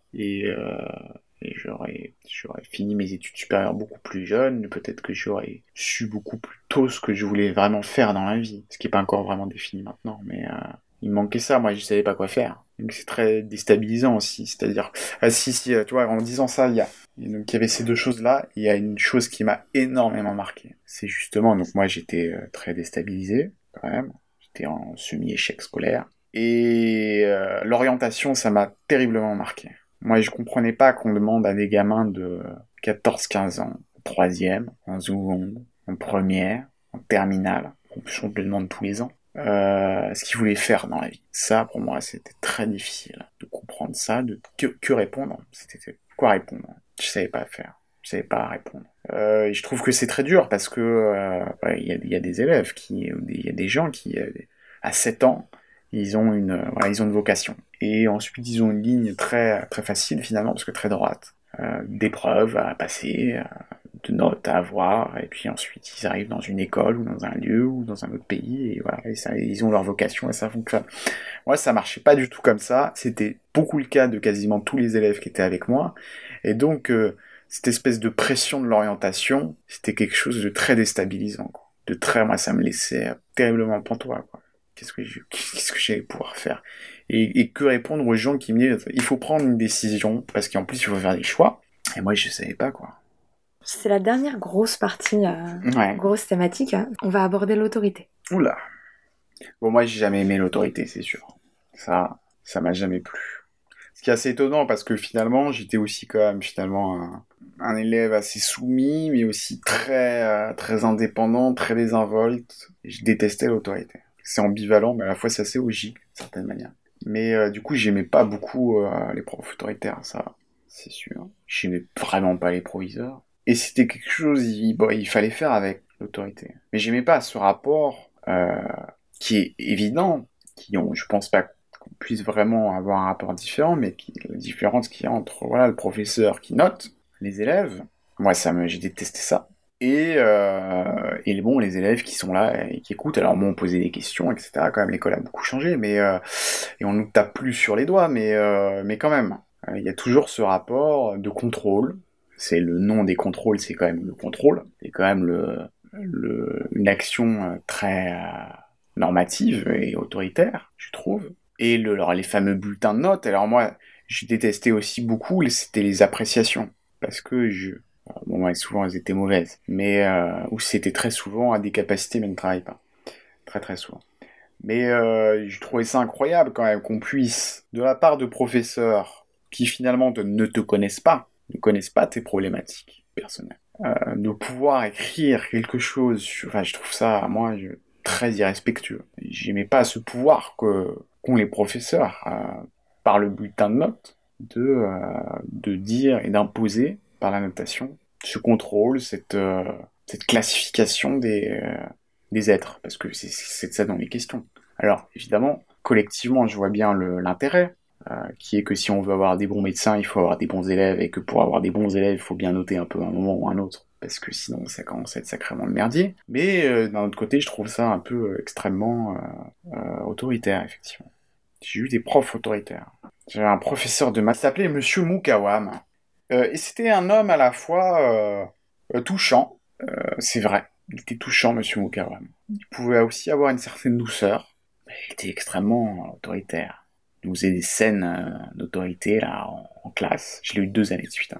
et j'aurais fini mes études supérieures beaucoup plus jeune, peut-être que j'aurais su beaucoup plus tôt ce que je voulais vraiment faire dans la vie, ce qui n'est pas encore vraiment défini maintenant, mais il me manquait ça, moi je savais pas quoi faire. Donc c'est très déstabilisant aussi, c'est-à-dire, si, tu vois, en disant ça, donc il y avait ces deux choses-là, il y a une chose qui m'a énormément marqué. C'est justement, donc moi j'étais très déstabilisé, quand même, j'étais en semi-échec scolaire, et l'orientation, ça m'a terriblement marqué. Moi, je comprenais pas qu'on demande à des gamins de 14-15 ans, en troisième, en seconde, en première, en terminale, en plus on te le demande tous les ans, ce qu'ils voulaient faire dans la vie. Ça, pour moi, c'était très difficile de comprendre ça, que répondre. C'était quoi répondre? Je savais pas faire. Je savais pas répondre. Et je trouve que c'est très dur parce que il y a des élèves il y a des gens qui, à 7 ans, ils ont une vocation. Et ensuite, ils ont une ligne très, très facile finalement, parce que très droite, d'épreuves à passer, de notes à avoir, et puis ensuite ils arrivent dans une école, ou dans un lieu, ou dans un autre pays, et voilà, et ça, ils ont leur vocation, et ça fonctionne. Moi, ça marchait pas du tout comme ça, c'était beaucoup le cas de quasiment tous les élèves qui étaient avec moi, et donc, cette espèce de pression de l'orientation, c'était quelque chose de très déstabilisant, quoi. Moi, ça me laissait terriblement pantois, quoi. qu'est-ce que j'allais pouvoir faire? Et que répondre aux gens qui me disent, il faut prendre une décision, parce qu'en plus, il faut faire des choix. Et moi, je savais pas, quoi. C'est la dernière grosse partie, Ouais. grosse thématique. On va aborder l'autorité. Oula. Bon, moi, j'ai jamais aimé l'autorité, c'est sûr. Ça m'a jamais plu. Ce qui est assez étonnant, parce que finalement, j'étais aussi quand même, finalement, un élève assez soumis, mais aussi très indépendant, très désinvolte. Et je détestais l'autorité. C'est ambivalent, mais à la fois, c'est assez logique, d'une certaine manière. Mais du coup, j'aimais pas beaucoup les profs autoritaires, ça, c'est sûr. J'aimais vraiment pas les proviseurs. Et c'était quelque chose, il fallait faire avec l'autorité. Mais j'aimais pas ce rapport qui est évident, je pense pas qu'on puisse vraiment avoir un rapport différent, mais la différence qu'il y a entre voilà, le professeur qui note les élèves, moi j'ai détesté ça. Et bon, les élèves qui sont là et qui écoutent, alors bon, on posait des questions, etc. Quand même, l'école a beaucoup changé, et on nous tape plus sur les doigts, mais quand même, il y a toujours ce rapport de contrôle. C'est le nom des contrôles, c'est quand même le contrôle. C'est quand même une action très normative et autoritaire, je trouve. Et alors, les fameux bulletins de notes, alors moi, je détestais aussi beaucoup, c'était les appréciations. Parce que bon, ouais, souvent elles étaient mauvaises, mais ou c'était très souvent à des capacités mais ne travaillent pas. Très très souvent. Mais je trouvais ça incroyable quand même qu'on puisse, de la part de professeurs qui finalement ne te connaissent pas, ne connaissent pas tes problématiques personnelles, de pouvoir écrire quelque chose, enfin je trouve ça, moi, très irrespectueux. J'aimais pas ce pouvoir qu'ont les professeurs, par le bulletin de notes, de dire et d'imposer par la notation ce contrôle, cette classification des êtres, parce que c'est de ça dont il est question. Alors, évidemment, collectivement, je vois bien l'intérêt, qui est que si on veut avoir des bons médecins, il faut avoir des bons élèves, et que pour avoir des bons élèves, il faut bien noter un peu à un moment ou à un autre, parce que sinon ça commence à être sacrément le merdier. Mais d'un autre côté, je trouve ça un peu extrêmement autoritaire, effectivement. J'ai eu des profs autoritaires. J'avais un professeur de maths qui s'appelait Monsieur Moukawam. Et c'était un homme à la fois touchant, c'est vrai. Il était touchant, Monsieur Moukawam. Il pouvait aussi avoir une certaine douceur. Il était extrêmement autoritaire. Il nous faisait des scènes d'autorité là en classe. Je l'ai eu 2 années de suite. Hein.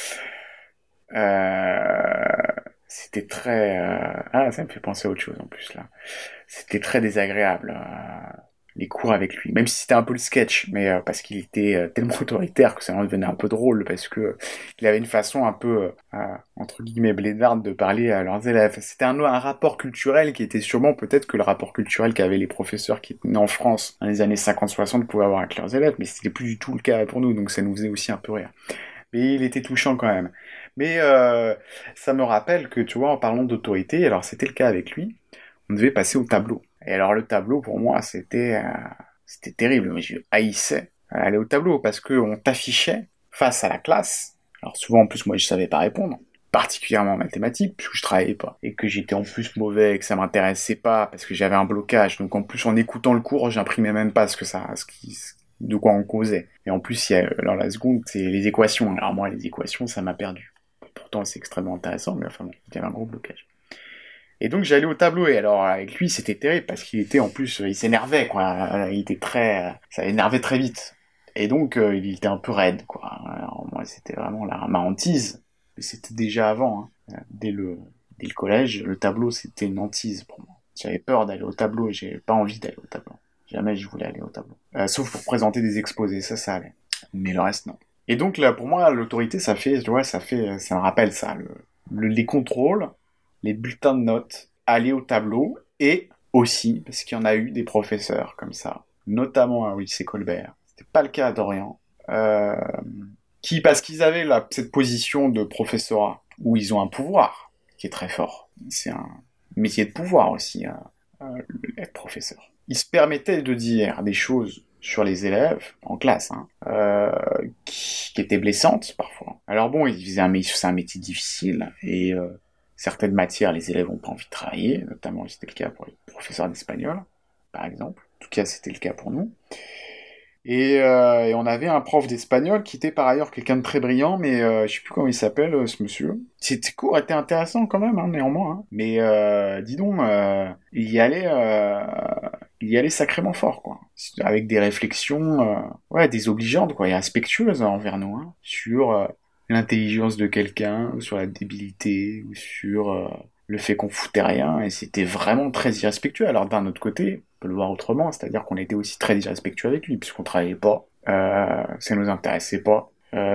C'était très... Ah, ça me fait penser à autre chose en plus là. C'était très désagréable. Les cours avec lui, même si c'était un peu le sketch, mais parce qu'il était tellement autoritaire que ça en devenait un peu drôle, parce que il avait une façon un peu, entre guillemets, blédarde de parler à leurs élèves. C'était un rapport culturel qui était sûrement peut-être que le rapport culturel qu'avaient les professeurs qui étaient nés en France dans les années 50-60 pouvaient avoir avec leurs élèves, mais c'était plus du tout le cas pour nous, donc ça nous faisait aussi un peu rire. Mais il était touchant quand même. Mais ça me rappelle que, tu vois, en parlant d'autorité, alors c'était le cas avec lui, on devait passer au tableau. Et alors le tableau, pour moi, c'était terrible. Je haïssais aller au tableau parce qu'on t'affichait face à la classe. Alors souvent, en plus, moi, je savais pas répondre, particulièrement en mathématiques, puisque je travaillais pas. Et que j'étais en plus mauvais, et que ça m'intéressait pas, parce que j'avais un blocage. Donc en plus, en écoutant le cours, j'imprimais même pas de quoi on causait. Et en plus, alors la seconde, c'est les équations. Alors moi, les équations, ça m'a perdu. Pourtant, c'est extrêmement intéressant, mais enfin bon, il y avait un gros blocage. Et donc j'allais au tableau, et alors avec lui c'était terrible, parce qu'il était en plus, il s'énervait quoi, il était ça énervait très vite. Et donc il était un peu raide quoi. Alors moi c'était vraiment ma hantise, mais c'était déjà avant, hein. Dès le collège, le tableau c'était une hantise pour moi. J'avais peur d'aller au tableau, et j'avais pas envie d'aller au tableau. Jamais je voulais aller au tableau. Sauf pour présenter des exposés, ça allait. Mais le reste non. Et donc là pour moi l'autorité ça me rappelle ça, les contrôles, les bulletins de notes, aller au tableau, et aussi, parce qu'il y en a eu des professeurs comme ça, notamment au lycée Colbert, c'était pas le cas à Dorian, parce qu'ils avaient cette position de professorat, où ils ont un pouvoir qui est très fort. C'est un métier de pouvoir aussi, être professeur. Ils se permettaient de dire des choses sur les élèves, en classe, hein, qui étaient blessantes parfois. Alors bon, c'est un métier difficile, et certaines matières, les élèves n'ont pas envie de travailler, notamment c'était le cas pour les professeurs d'espagnol, par exemple. En tout cas, c'était le cas pour nous. Et on avait un prof d'espagnol qui était par ailleurs quelqu'un de très brillant, mais je sais plus comment il s'appelle, ce monsieur. Ses cours étaient intéressants quand même, hein, néanmoins. Hein. Mais dis donc, il y allait y aller sacrément fort, quoi. Avec des réflexions, désobligeantes, quoi, et respectueuses envers nous, hein, sur l'intelligence de quelqu'un, sur la débilité, ou sur le fait qu'on foutait rien, et c'était vraiment très irrespectueux. Alors d'un autre côté, on peut le voir autrement, c'est-à-dire qu'on était aussi très irrespectueux avec lui, puisqu'on travaillait pas, ça nous intéressait pas,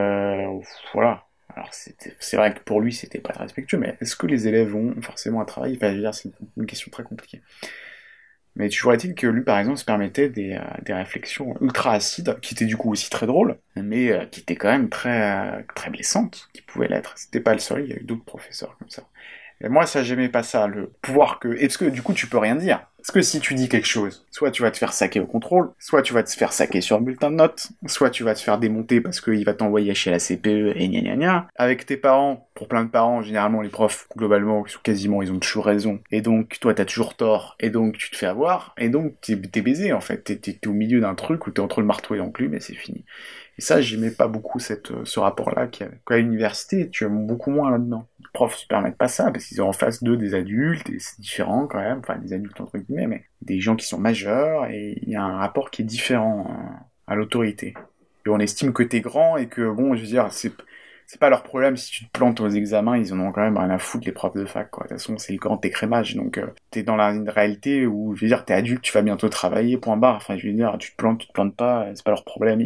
voilà. Alors c'est vrai que pour lui c'était pas très respectueux, mais est-ce que les élèves ont forcément un travail? Enfin, je veux dire, c'est une question très compliquée. Mais toujours est-il que lui, par exemple, se permettait des réflexions ultra acides, qui étaient du coup aussi très drôles, mais qui étaient quand même très blessantes, qui pouvaient l'être. C'était pas le seul, il y a eu d'autres professeurs comme ça. Et moi, ça, j'aimais pas ça, le pouvoir que... Est-ce que, du coup, tu peux rien dire? Parce que si tu dis quelque chose, soit tu vas te faire saquer au contrôle, soit tu vas te faire saquer sur le bulletin de notes, soit tu vas te faire démonter parce qu'il va t'envoyer chez la CPE et gna gna gna. Avec tes parents, pour plein de parents, généralement les profs, globalement, quasiment, ils ont toujours raison. Et donc, toi, t'as toujours tort, et donc tu te fais avoir, et donc t'es baisé, en fait. T'es au milieu d'un truc où t'es entre le marteau et l'enclume, et c'est fini. Et ça, j'aimais pas beaucoup ce rapport-là qu'il y avait. Qu'à l'université, tu aimes beaucoup moins là-dedans. Les profs se permettent pas ça, parce qu'ils ont en face d'eux des adultes, et c'est différent quand même, enfin des adultes entre guillemets, mais des gens qui sont majeurs, et il y a un rapport qui est différent à l'autorité. Et on estime que t'es grand, et que, bon, je veux dire, c'est pas leur problème si tu te plantes aux examens, ils en ont quand même rien à foutre, les profs de fac, quoi. De toute façon, c'est le grand écrémage, donc t'es dans une réalité où, je veux dire, t'es adulte, tu vas bientôt travailler, point barre. Enfin, je veux dire, tu te plantes pas, c'est pas leur problème.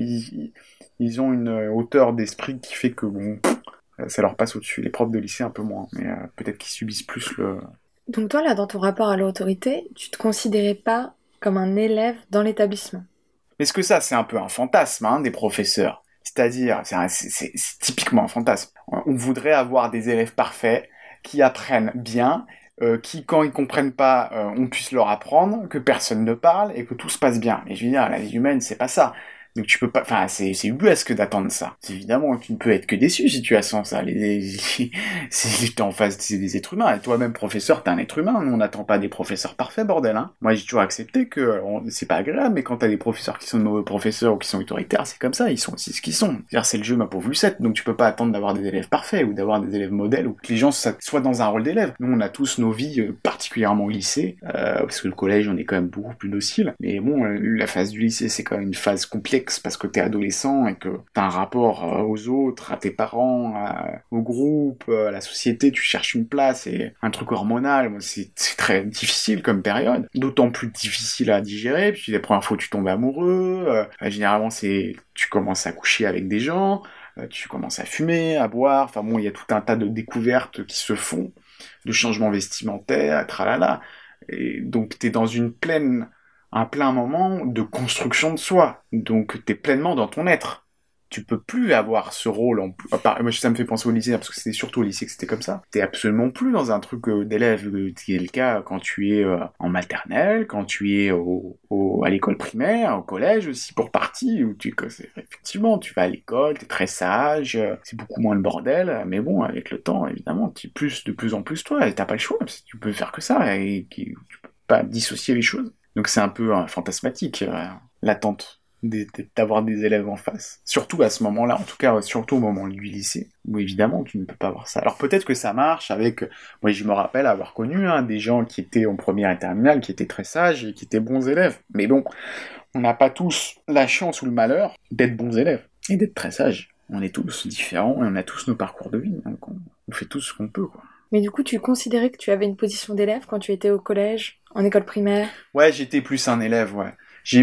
Ils ont une hauteur d'esprit qui fait que, bon, ça leur passe au-dessus. Les profs de lycée, un peu moins, mais peut-être qu'ils subissent plus le... Donc toi, là, dans ton rapport à l'autorité, tu te considérais pas comme un élève dans l'établissement. Est-ce que ça, c'est un peu un fantasme, hein, des professeurs? C'est-à-dire, c'est typiquement un fantasme. On voudrait avoir des élèves parfaits, qui apprennent bien, qui, quand ils comprennent pas, on puisse leur apprendre, que personne ne parle, et que tout se passe bien. Mais je veux dire, la vie humaine, c'est pas ça. Donc tu peux pas, enfin c'est ubuesque d'attendre ça. Évidemment, tu ne peux être que déçu si tu attends ça. Si t'es en face des êtres humains, et toi-même professeur, t'es un être humain. Nous on n'attend pas des professeurs parfaits, bordel. Hein. Moi j'ai toujours accepté que c'est pas agréable, mais quand t'as des professeurs qui sont de mauvais professeurs ou qui sont autoritaires, c'est comme ça. Ils sont aussi ce qu'ils sont. C'est-à-dire c'est le jeu ma pauvre Lucette. Donc tu peux pas attendre d'avoir des élèves parfaits ou d'avoir des élèves modèles ou que les gens soient dans un rôle d'élève. Nous on a tous nos vies, particulièrement au lycée, parce que le collège on est quand même beaucoup plus docile. Mais bon, la phase du lycée c'est quand même une phase complexe parce que t'es adolescent et que t'as un rapport aux autres, à tes parents, au groupe, à la société, tu cherches une place et un truc hormonal, c'est très difficile comme période. D'autant plus difficile à digérer, puis les premières fois tu tombes amoureux, généralement tu commences à coucher avec des gens, tu commences à fumer, à boire, enfin bon, il y a tout un tas de découvertes qui se font, de changements vestimentaires, tralala. Et donc t'es dans un plein moment de construction de soi. Donc t'es pleinement dans ton être. Tu peux plus avoir ce rôle moi ça me fait penser au lycée, parce que c'était surtout au lycée que c'était comme ça. T'es absolument plus dans un truc d'élève, qui est le cas quand tu es en maternelle, quand tu es à l'école primaire, au collège aussi pour partie, où effectivement tu vas à l'école, t'es très sage, c'est beaucoup moins le bordel, mais bon, avec le temps, évidemment, tu es de plus en plus toi, et t'as pas le choix, parce que tu peux faire que ça, et tu peux pas dissocier les choses. Donc c'est un peu fantasmatique, l'attente d'avoir des élèves en face. Surtout à ce moment-là, en tout cas, surtout au moment du lycée, où évidemment tu ne peux pas voir ça. Alors peut-être que ça marche avec... Moi je me rappelle avoir connu des gens qui étaient en première et terminale, qui étaient très sages et qui étaient bons élèves. Mais bon, on n'a pas tous la chance ou le malheur d'être bons élèves et d'être très sages. On est tous différents et on a tous nos parcours de vie, donc on fait tout ce qu'on peut, quoi. Mais du coup, tu considérais que tu avais une position d'élève quand tu étais au collège, en école primaire? Ouais, j'étais plus un élève, ouais.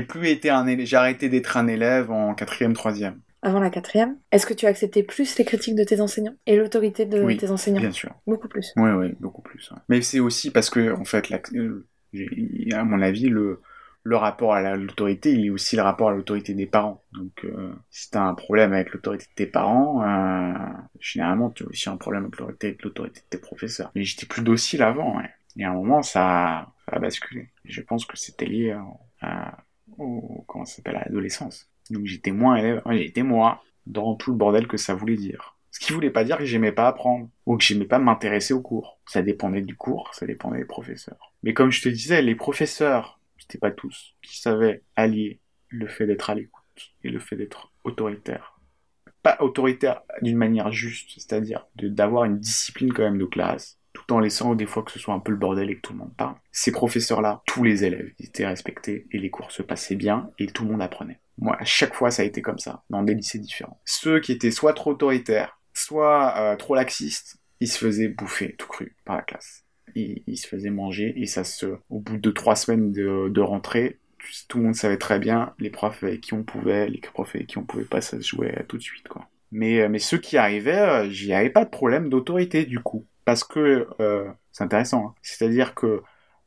J'ai arrêté d'être un élève en 4e, 3e. Avant la 4e, est-ce que tu acceptais plus les critiques de tes enseignants et l'autorité de tes enseignants? Bien sûr. Beaucoup plus. Oui, beaucoup plus. Ouais. Mais c'est aussi parce que, en fait, à mon avis, le rapport à l'autorité, il est aussi le rapport à l'autorité des parents. Donc, si t'as un problème avec l'autorité de tes parents, généralement, tu as aussi un problème avec l'autorité de tes professeurs. Mais j'étais plus docile avant, ouais. Et à un moment, ça a basculé. Et je pense que c'était lié comment ça s'appelle, à l'adolescence. Donc j'étais moins élève, j'étais moi, dans tout le bordel que ça voulait dire. Ce qui voulait pas dire que j'aimais pas apprendre, ou que j'aimais pas m'intéresser aux cours. Ça dépendait du cours, ça dépendait des professeurs. Mais comme je te disais, les professeurs, c'était pas tous, qui savaient allier le fait d'être à l'écoute et le fait d'être autoritaire. Pas autoritaire d'une manière juste, c'est-à-dire d'avoir une discipline quand même de classe, tout en laissant des fois que ce soit un peu le bordel et que tout le monde parle. Ces professeurs-là, tous les élèves étaient respectés et les cours se passaient bien et tout le monde apprenait. Moi, à chaque fois, ça a été comme ça, dans des lycées différents. Ceux qui étaient soit trop autoritaires, soit trop laxistes, ils se faisaient bouffer tout cru par la classe. Ils se faisaient manger et au bout de 3 semaines de rentrée, tout le monde savait très bien les profs avec qui on pouvait, les profs avec qui on pouvait pas, ça se jouait tout de suite, quoi. Mais ceux qui arrivaient, j'y avais pas de problème d'autorité du coup. Parce que c'est intéressant, hein. C'est-à-dire que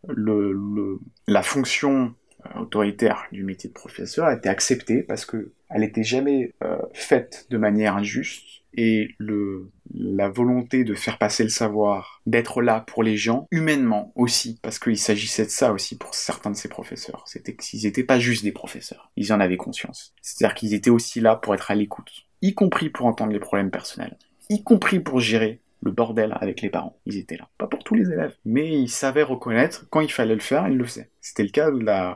la fonction autoritaire du métier de professeur a été acceptée parce que elle était jamais faite de manière injuste et la volonté de faire passer le savoir, d'être là pour les gens, humainement aussi, parce qu'il s'agissait de ça aussi pour certains de ces professeurs. C'était qu'ils n'étaient pas juste des professeurs, ils en avaient conscience. C'est-à-dire qu'ils étaient aussi là pour être à l'écoute, y compris pour entendre les problèmes personnels, y compris pour gérer le bordel avec les parents. Ils étaient là. Pas pour tous les élèves, mais ils savaient reconnaître, quand il fallait le faire, ils le faisaient. C'était le cas de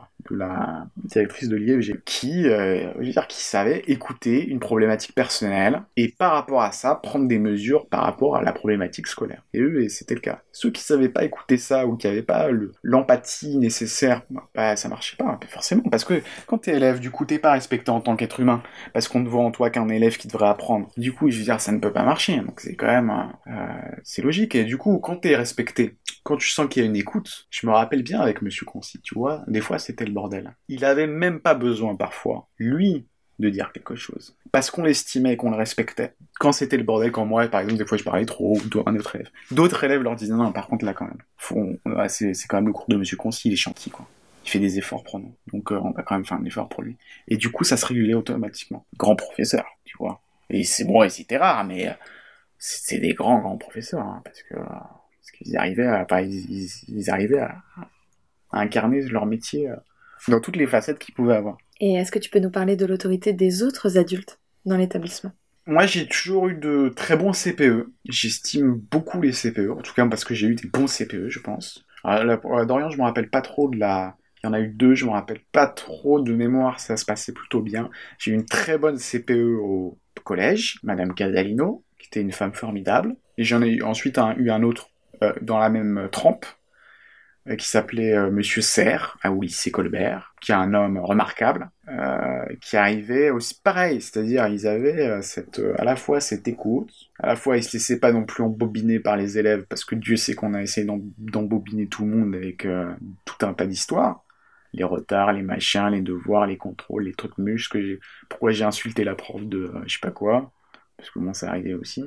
la directrice de l'IFG, qui savait écouter une problématique personnelle, et par rapport à ça, prendre des mesures par rapport à la problématique scolaire. Et eux, c'était le cas. Ceux qui savaient pas écouter ça, ou qui avaient pas l'empathie nécessaire, bah, ça marchait pas, forcément, parce que quand t'es élève, du coup, t'es pas respecté en tant qu'être humain, parce qu'on ne voit en toi qu'un élève qui devrait apprendre. Du coup, je veux dire, ça ne peut pas marcher, donc c'est quand même... c'est logique, et du coup, quand t'es respecté, quand tu sens qu'il y a une écoute, je me rappelle bien avec Monsieur Concy, tu vois, des fois c'était le bordel. Il avait même pas besoin parfois, lui, de dire quelque chose. Parce qu'on l'estimait et qu'on le respectait. Quand c'était le bordel, quand moi, par exemple, des fois je parlais trop, ou un autre élève. D'autres élèves leur disaient non, par contre là quand même. C'est quand même le cours de Monsieur Concy, il est gentil, quoi. Il fait des efforts pour nous. Donc on va quand même faire un effort pour lui. Et du coup, ça se régulait automatiquement. Grand professeur, tu vois. Et c'est bon, et c'était rare, mais c'est des grands professeurs, hein, parce qu'ils arrivaient ils arrivaient à incarner leur métier dans toutes les facettes qu'ils pouvaient avoir. Et est-ce que tu peux nous parler de l'autorité des autres adultes dans l'établissement ? Moi, j'ai toujours eu de très bons CPE. J'estime beaucoup les CPE, en tout cas parce que j'ai eu des bons CPE, je pense. Alors, Dorian, je me rappelle pas trop il y en a eu 2, je me rappelle pas trop de mémoire, ça se passait plutôt bien. J'ai eu une très bonne CPE au collège, Madame Casalino, qui était une femme formidable. Et j'en ai ensuite eu un autre dans la même trempe, qui s'appelait Monsieur Serre, au lycée Colbert, qui est un homme remarquable, qui arrivait aussi pareil, c'est-à-dire ils avaient à la fois cette écoute, à la fois ils se laissaient pas non plus embobiner par les élèves, parce que Dieu sait qu'on a essayé d'embobiner tout le monde avec tout un tas d'histoires, les retards, les machins, les devoirs, les contrôles, les trucs mûches, pourquoi j'ai insulté la prof de je sais pas quoi, parce que bon, ça arrivait aussi.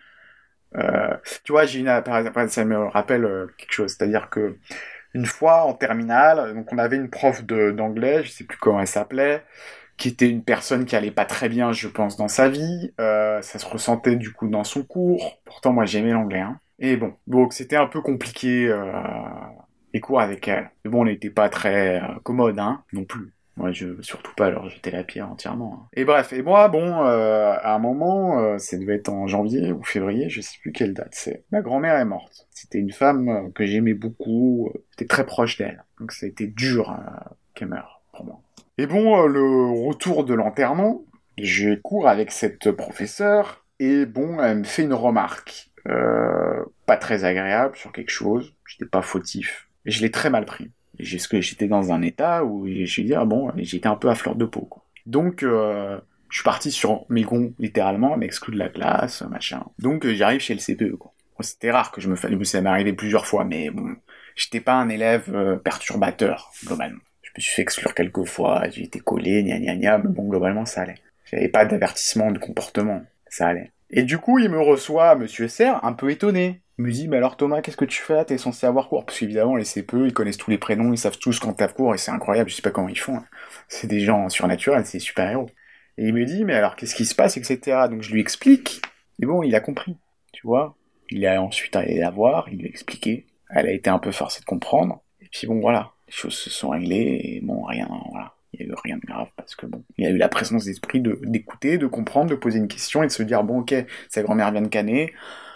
Tu vois, par exemple, ça me rappelle quelque chose, c'est-à-dire que une fois en terminale, donc on avait une prof d'anglais, je sais plus comment elle s'appelait, qui était une personne qui allait pas très bien, je pense, dans sa vie. Ça se ressentait du coup dans son cours. Pourtant, moi, j'aimais l'anglais, hein. Et bon, donc c'était un peu compliqué les cours avec elle. Mais bon, on n'était pas très commode, hein, non plus. Moi, surtout pas, alors j'étais la pire entièrement, hein. Et bref, et moi, bon, à un moment, ça devait être en janvier ou février, je sais plus quelle date c'est. Ma grand-mère est morte. C'était une femme que j'aimais beaucoup, j'étais très proche d'elle. Donc ça a été dur qu'elle meure pour moi. Et bon, le retour de l'enterrement, je cours avec cette professeure, et bon, elle me fait une remarque pas très agréable sur quelque chose, j'étais pas fautif, et je l'ai très mal pris. J'étais dans un état où j'ai dit, ah bon, j'étais un peu à fleur de peau, quoi. Donc, je suis parti sur mes gonds, littéralement, elle m'exclut de la classe, machin. Donc, j'arrive chez le CPE, quoi. C'était rare que ça m'est arrivé plusieurs fois, mais bon, j'étais pas un élève perturbateur, globalement. Je me suis fait exclure quelques fois, j'ai été collé, gna gna gna, mais bon, globalement, ça allait. J'avais pas d'avertissement de comportement, ça allait. Et du coup, il me reçoit, Monsieur Serre, un peu étonné. Il me dit, mais alors Thomas, qu'est-ce que tu fais là? T'es censé avoir cours. Parce qu'évidemment, les CPE, ils connaissent tous les prénoms, ils savent tous quand t'as cours, et c'est incroyable, je sais pas comment ils font, hein. C'est des gens surnaturels, c'est des super-héros. Et il me dit, mais alors, qu'est-ce qui se passe, etc. Donc je lui explique, et bon, il a compris, tu vois. Il est ensuite allé la voir, il lui a expliqué. Elle a été un peu forcée de comprendre. Et puis bon, voilà, les choses se sont réglées, et bon, voilà. Il n'y a eu rien de grave, parce que bon, il a eu la présence d'esprit d'écouter, de comprendre, de poser une question, et de se dire, bon, ok, sa grand-mère vient de canner,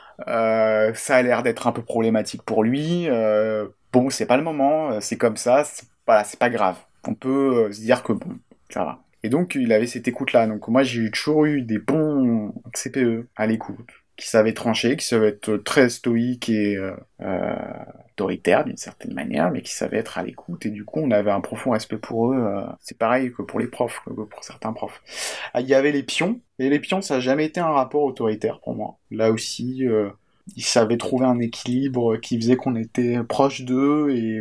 ça a l'air d'être un peu problématique pour lui, bon, c'est pas le moment, c'est comme ça, c'est pas grave. On peut se dire que bon, ça va. Et donc, il avait cette écoute-là. Donc moi, j'ai toujours eu des bons CPE à l'écoute, qui savait trancher, qui savait être très stoïque et autoritaire d'une certaine manière, mais qui savait être à l'écoute, et du coup on avait un profond respect pour eux. C'est pareil que pour les profs, que pour certains profs. Ah, il y avait les pions, et les pions ça n'a jamais été un rapport autoritaire pour moi. Là aussi, ils savaient trouver un équilibre qui faisait qu'on était proche d'eux, et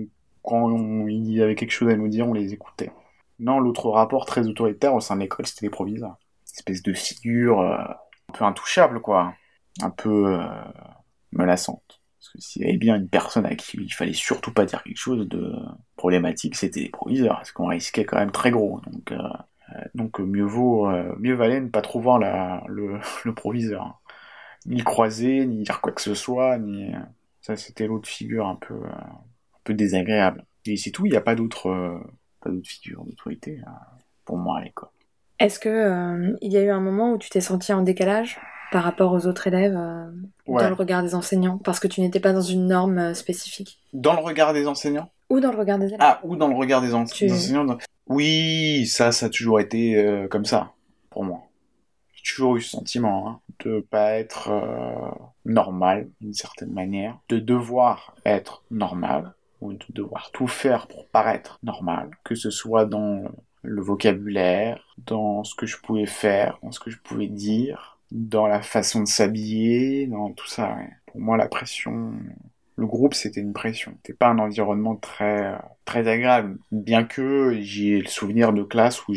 il y avait quelque chose à nous dire, on les écoutait. Non, l'autre rapport très autoritaire au sein de l'école, c'était les proviseurs. Une espèce de figure un peu intouchable, quoi. Un peu menaçante. Parce que s'il y avait bien une personne à qui il fallait surtout pas dire quelque chose de problématique, c'était les proviseurs, parce qu'on risquait quand même très gros. Donc mieux valait ne pas trop voir le proviseur. Ni le croiser, ni dire quoi que ce soit, ni... Ça, c'était l'autre figure un peu désagréable. Et c'est tout, il n'y a pas d'autres figures d'autorité pour moi à l'école. Est-ce que il y a eu un moment où tu t'es senti en décalage par rapport aux autres élèves dans le Ouais. regard des enseignants parce que tu n'étais pas dans une norme spécifique? Dans le regard des enseignants? Ou dans le regard des élèves? Ah, ou dans le regard des Tu... enseignants. Oui, ça a toujours été comme ça, pour moi. J'ai toujours eu ce sentiment de pas être normal, d'une certaine manière, de devoir être normal, ou de devoir tout faire pour paraître normal, que ce soit dans le vocabulaire, dans ce que je pouvais faire, dans ce que je pouvais dire, dans la façon de s'habiller, dans tout ça. Ouais. Pour moi, la pression, le groupe, c'était une pression. C'était pas un environnement très agréable. Bien que j'ai le souvenir de classe où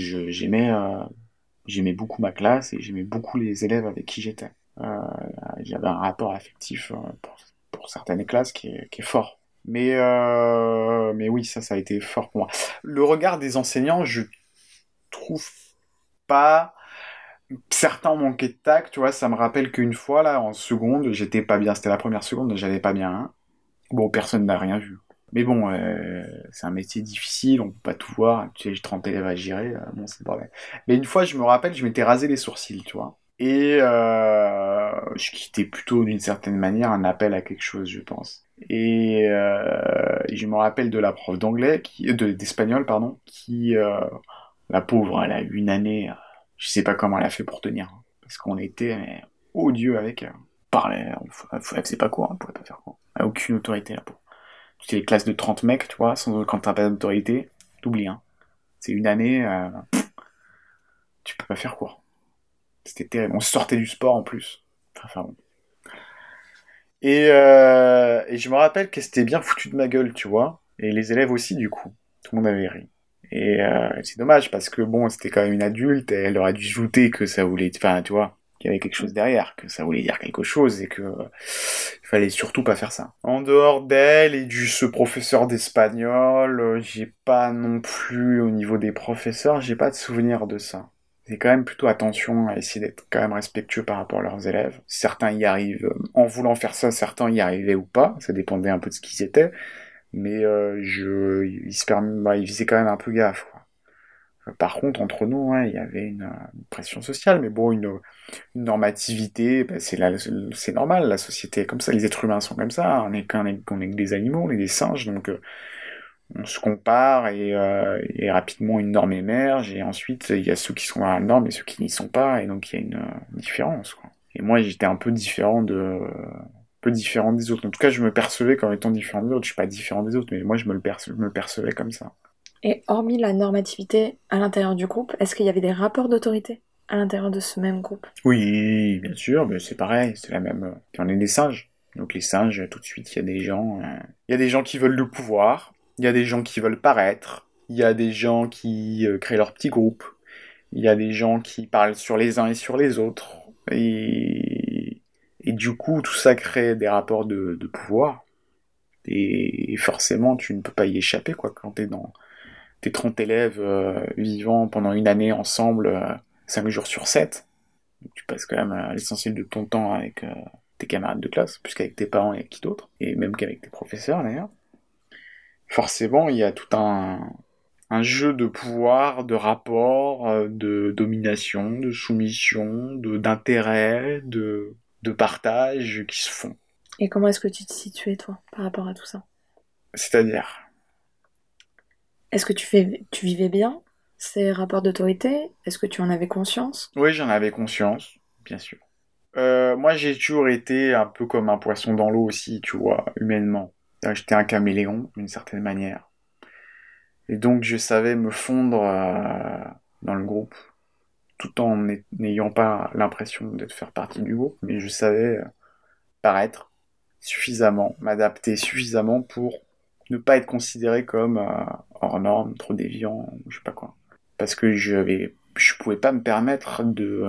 j'aimais beaucoup ma classe et j'aimais beaucoup les élèves avec qui j'étais. J'avais un rapport affectif pour certaines classes qui est fort. Mais oui, ça a été fort pour moi. Le regard des enseignants, je trouve pas... Certains ont manqué de tact, tu vois, ça me rappelle qu'une fois, là, en seconde, j'étais pas bien. C'était la première seconde, j'allais pas bien. Hein. Bon, personne n'a rien vu. Mais bon, c'est un métier difficile, on peut pas tout voir. Tu sais, j'ai 30 élèves à gérer, bon, c'est le bordel. Mais une fois, je me rappelle, je m'étais rasé les sourcils, tu vois. Et je quittais plutôt d'une certaine manière un appel à quelque chose, je pense. Et je me rappelle de la prof d'espagnol, pardon, qui, la pauvre, elle a eu une année, je sais pas comment elle a fait pour tenir. Hein, parce qu'on était, mais, odieux avec elle. On parlait, elle faisait pas quoi, on pouvait pas faire quoi. Elle a aucune autorité, la pauvre. Tu sais, les classes de 30 mecs, tu vois, quand t'as pas d'autorité, t'oublies, hein. C'est une année, tu peux pas faire quoi. C'était terrible. On sortait du sport en plus. Enfin bon. Et je me rappelle que c'était bien foutu de ma gueule, tu vois. Et les élèves aussi, du coup. Tout le monde avait ri. Et c'est dommage parce que bon, c'était quand même une adulte et elle aurait dû se douter que ça voulait, enfin, tu vois, qu'il y avait quelque chose derrière, que ça voulait dire quelque chose et que il fallait surtout pas faire ça. En dehors d'elle et ce professeur d'espagnol, j'ai pas non plus au niveau des professeurs, j'ai pas de souvenir de ça. C'est quand même plutôt attention à essayer d'être quand même respectueux par rapport à leurs élèves. Certains y arrivent en voulant faire ça, certains y arrivaient ou pas, ça dépendait un peu de ce qu'ils étaient. Mais il faisait quand même un peu gaffe. Quoi. Par contre, entre nous, ouais, il y avait une pression sociale, mais bon, une normativité, bah, c'est normal, la société est comme ça, les êtres humains sont comme ça, on est que des animaux, on est des singes, donc on se compare et rapidement une norme émerge, et ensuite il y a ceux qui sont à la norme et ceux qui n'y sont pas, et donc il y a une différence. Quoi. Et moi, j'étais un peu différent des autres. En tout cas, je me percevais comme étant différent des autres. Je suis pas différent des autres, mais moi, je me percevais comme ça. Et hormis la normativité à l'intérieur du groupe, est-ce qu'il y avait des rapports d'autorité à l'intérieur de ce même groupe? Oui, bien sûr, mais c'est pareil, c'est la même. Puis on est des singes. Donc les singes, tout de suite, il y a des gens qui veulent le pouvoir, il y a des gens qui veulent paraître, il y a des gens qui créent leur petit groupe, il y a des gens qui parlent sur les uns et sur les autres, et du coup, tout ça crée des rapports de pouvoir. Et forcément, tu ne peux pas y échapper, quoi, quand t'es dans tes 30 élèves vivant pendant une année ensemble, 5 jours sur 7. Donc, tu passes quand même l'essentiel de ton temps avec tes camarades de classe, plus qu'avec tes parents et avec qui d'autre, et même qu'avec tes professeurs d'ailleurs. Forcément, il y a tout un jeu de pouvoir, de rapport, de domination, de soumission, d'intérêt, de partage qui se font. Et comment est-ce que tu te situais, toi, par rapport à tout ça? C'est-à-dire, Est-ce que tu vivais bien ces rapports d'autorité? Est-ce que tu en avais conscience? oui, j'en avais conscience, bien sûr. Moi, j'ai toujours été un peu comme un poisson dans l'eau aussi, tu vois, humainement. J'étais un caméléon, d'une certaine manière. Et donc, je savais me fondre dans le groupe, tout en n'ayant pas l'impression de faire partie du groupe, mais je savais paraître suffisamment, m'adapter suffisamment pour ne pas être considéré comme hors norme, trop déviant, je sais pas quoi. Parce que je pouvais pas me permettre de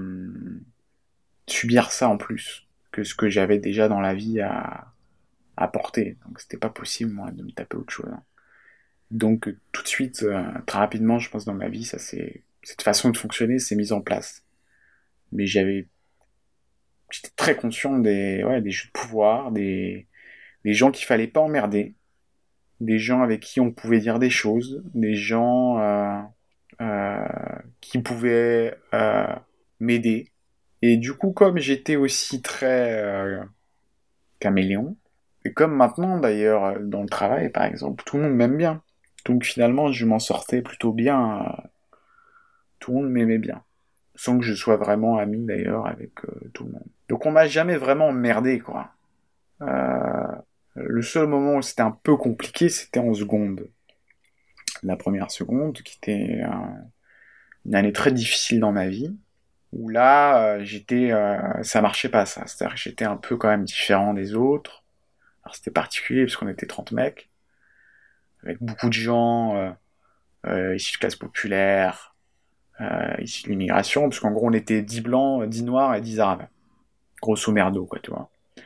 subir ça en plus que ce que j'avais déjà dans la vie à porter. Donc c'était pas possible moi de me taper autre chose. Donc tout de suite, très rapidement, je pense dans ma vie, cette façon de fonctionner s'est mise en place. Mais j'étais très conscient des jeux de pouvoir, des gens qu'il fallait pas emmerder, des gens avec qui on pouvait dire des choses, des gens euh, qui pouvaient m'aider. Et du coup, comme j'étais aussi très caméléon, et comme maintenant d'ailleurs dans le travail par exemple, tout le monde m'aime bien. Donc finalement, je m'en sortais plutôt bien. Tout le monde m'aimait bien. Sans que je sois vraiment ami d'ailleurs avec tout le monde. Donc on m'a jamais vraiment emmerdé quoi. Euh, le seul moment où c'était un peu compliqué, c'était en seconde. La première seconde, qui était une année très difficile dans ma vie, où là, ça marchait pas ça. C'est-à-dire que j'étais un peu quand même différent des autres. Alors c'était particulier parce qu'on était 30 mecs, avec beaucoup de gens issus de classe populaire, issus de l'immigration, parce qu'en gros on était 10 blancs, 10 noirs et 10 arabes. Grosso merdo, quoi, tu vois.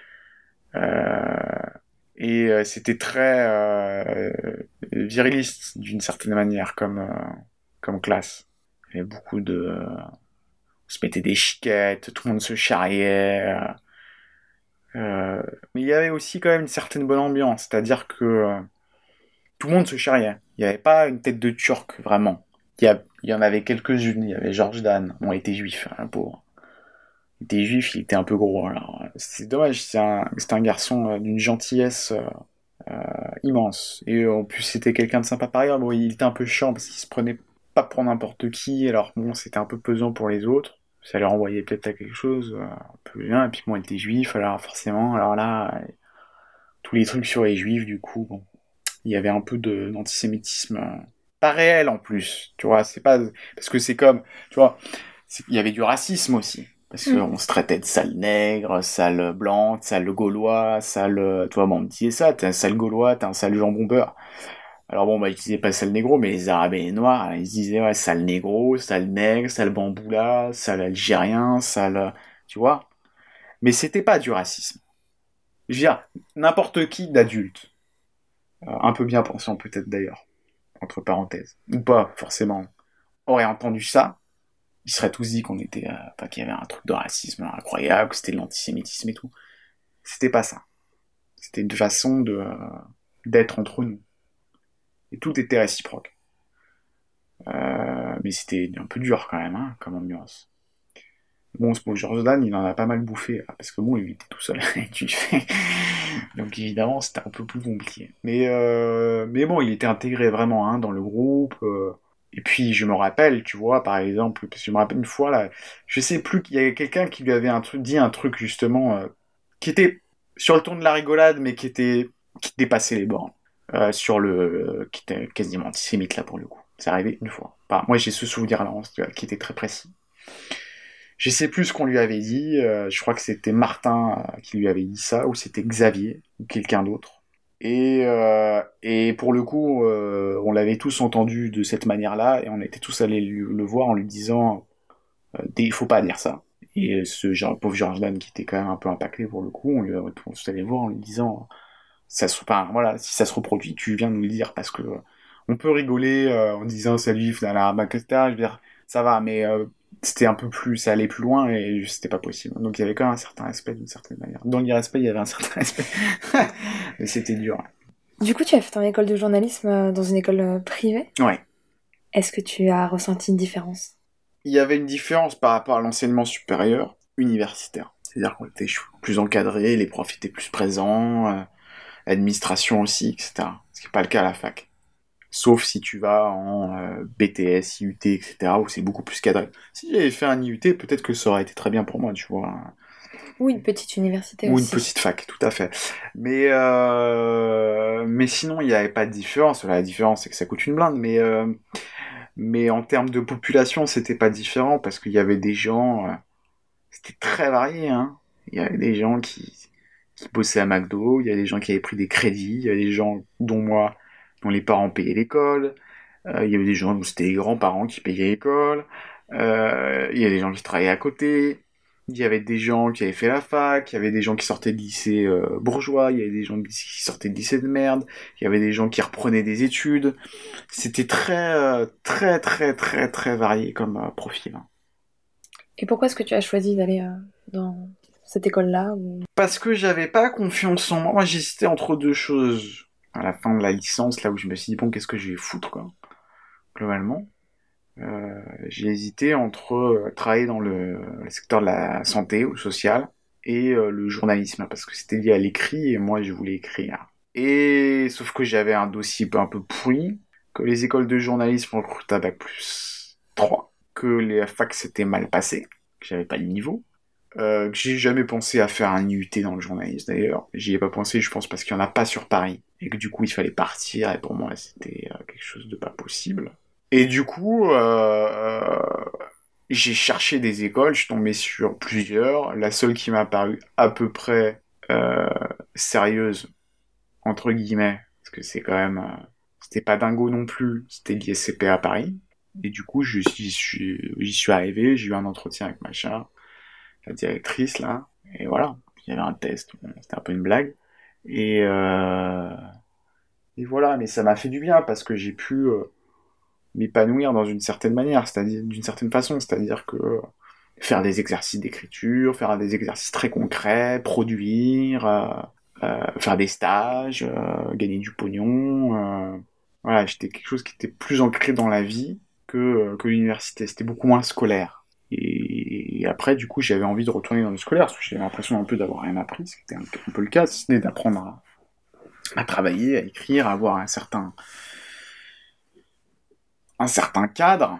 Euh, c'était très viriliste d'une certaine manière comme classe. Il y avait beaucoup de... on se mettait des chiquettes, tout le monde se charriait. Mais il y avait aussi quand même une certaine bonne ambiance, c'est-à-dire que tout le monde se charriait. Il n'y avait pas une tête de turc, vraiment. Il y en avait quelques-unes. Il y avait Georges Dan. Bon, il était juif, hein, pauvre. Il était juif, il était un peu gros. Alors, c'est dommage, c'est un garçon d'une gentillesse immense. Et en plus, c'était quelqu'un de sympa par ailleurs. Bon, il était un peu chiant parce qu'il se prenait pas pour n'importe qui. Alors, bon, c'était un peu pesant pour les autres. Ça leur envoyait peut-être à quelque chose, un peu bien. Et puis, bon, il était juif, alors forcément, alors là, tous les trucs sur les juifs, du coup, bon, il y avait un peu d'antisémitisme. Pas réel en plus, tu vois, c'est pas... Parce que c'est comme, tu vois, il y avait du racisme aussi. Parce qu'on se traitait de sale nègre, sale blanc, sale gaulois, sale... Tu vois, bon, on me disait ça, t'es un sale gaulois, t'es un sale jambon beurre. Alors bon, bah, ils disaient pas sale négro, mais les arabes et les noirs, ils se disaient, ouais, sale négro, sale nègre, sale bamboula, sale algérien, sale... Tu vois. Mais c'était pas du racisme. Je veux dire, n'importe qui d'adulte, un peu bien pensant peut-être d'ailleurs, entre parenthèses, ou pas forcément, aurait entendu ça, ils seraient tous dit qu'on était, enfin, qu'il y avait un truc de racisme incroyable, que c'était de l'antisémitisme et tout. C'était pas ça. C'était une façon d'être entre nous. Et tout était réciproque. Mais c'était un peu dur quand même, hein, comme ambiance. Bon, ce pauvre Jordan, il en a pas mal bouffé, parce que bon, il était tout seul, tu le fais. Donc évidemment, c'était un peu plus compliqué. Mais bon, il était intégré vraiment hein, dans le groupe. Et puis je me rappelle, tu vois, par exemple, parce que je me rappelle une fois là, je sais plus qu'il y avait quelqu'un qui lui avait dit un truc justement qui était sur le ton de la rigolade, mais qui dépassait les bornes, qui était quasiment antisémite là pour le coup. C'est arrivé une fois. Enfin, moi j'ai ce souvenir là, qui était très précis. Je sais plus ce qu'on lui avait dit, je crois que c'était Martin qui lui avait dit ça, ou c'était Xavier, ou quelqu'un d'autre. Et pour le coup, on l'avait tous entendu de cette manière-là, et on était tous allés le voir en lui disant il faut pas dire ça. Et pauvre George Dan qui était quand même un peu impacté pour le coup, on lui a tous allé voir en lui disant enfin, voilà, si ça se reproduit, tu viens nous le dire, parce que on peut rigoler en disant salut, etc. Je veux dire, ça va, mais c'était un peu plus, ça allait plus loin et c'était pas possible. Donc il y avait quand même un certain respect d'une certaine manière. Dans l'irrespect, il y avait un certain respect. Mais c'était dur. Du coup, tu as fait ton école de journalisme dans une école privée. Ouais. Est-ce que tu as ressenti une différence? Il y avait une différence par rapport à l'enseignement supérieur universitaire. C'est-à-dire qu'on était plus encadré, les profs étaient plus présents, l'administration aussi, etc. Ce qui n'est pas le cas à la fac. Sauf si tu vas en BTS, IUT, etc., où c'est beaucoup plus cadré. Si j'avais fait un IUT, peut-être que ça aurait été très bien pour moi, tu vois. Ou une petite université Ou aussi. une petite fac, tout à fait. Mais sinon, il n'y avait pas de différence. La différence, c'est que ça coûte une blinde. Mais en termes de population, c'était pas différent parce qu'il y avait des gens... c'était très varié, hein. Il y avait des gens qui bossaient à McDo, il y a des gens qui avaient pris des crédits, il y a des gens, dont moi, dont les parents payaient l'école, il y avait des gens où c'était les grands-parents qui payaient l'école, il y a des gens qui travaillaient à côté, il y avait des gens qui avaient fait la fac, il y avait des gens qui sortaient de lycée bourgeois, il y avait des gens qui sortaient de lycée de merde, il y avait des gens qui reprenaient des études. C'était très, très, très, très varié comme profil. Et pourquoi est-ce que tu as choisi d'aller dans cette école-là ou... Parce que j'avais pas confiance en moi. Moi, j'hésitais entre deux choses. À la fin de la licence, là où je me suis dit, bon, qu'est-ce que je vais foutre, quoi, globalement. J'ai hésité entre travailler dans le secteur de la santé ou social et le journalisme, parce que c'était lié à l'écrit et moi, je voulais écrire. Et sauf que j'avais un dossier un peu pourri, que les écoles de journalisme recrutent à bac+3, que les facs s'étaient mal passées, que j'avais pas le niveau. Que j'ai jamais pensé à faire un IUT dans le journalisme d'ailleurs. J'y ai pas pensé, je pense, parce qu'il y en a pas sur Paris. Et que du coup, il fallait partir, et pour moi, c'était quelque chose de pas possible. Et du coup, j'ai cherché des écoles, je suis tombé sur plusieurs. La seule qui m'a paru à peu près sérieuse, entre guillemets, parce que c'est quand même... c'était pas dingo non plus, c'était l'ISCP à Paris. Et du coup, j'y suis arrivé, j'ai eu un entretien avec machin, la directrice là, et voilà, il y avait un test, bon, c'était un peu une blague, et, et voilà, mais ça m'a fait du bien parce que j'ai pu m'épanouir dans une certaine manière, c'est-à-dire d'une certaine façon, c'est-à-dire que faire des exercices d'écriture, faire des exercices très concrets, produire, faire des stages, gagner du pognon, voilà, j'étais quelque chose qui était plus ancré dans la vie que l'université, c'était beaucoup moins scolaire. Et après, du coup, j'avais envie de retourner dans le scolaire, parce que j'avais l'impression un peu d'avoir rien appris, ce qui était un peu le cas, si ce n'est d'apprendre à travailler, à écrire, à avoir un certain cadre.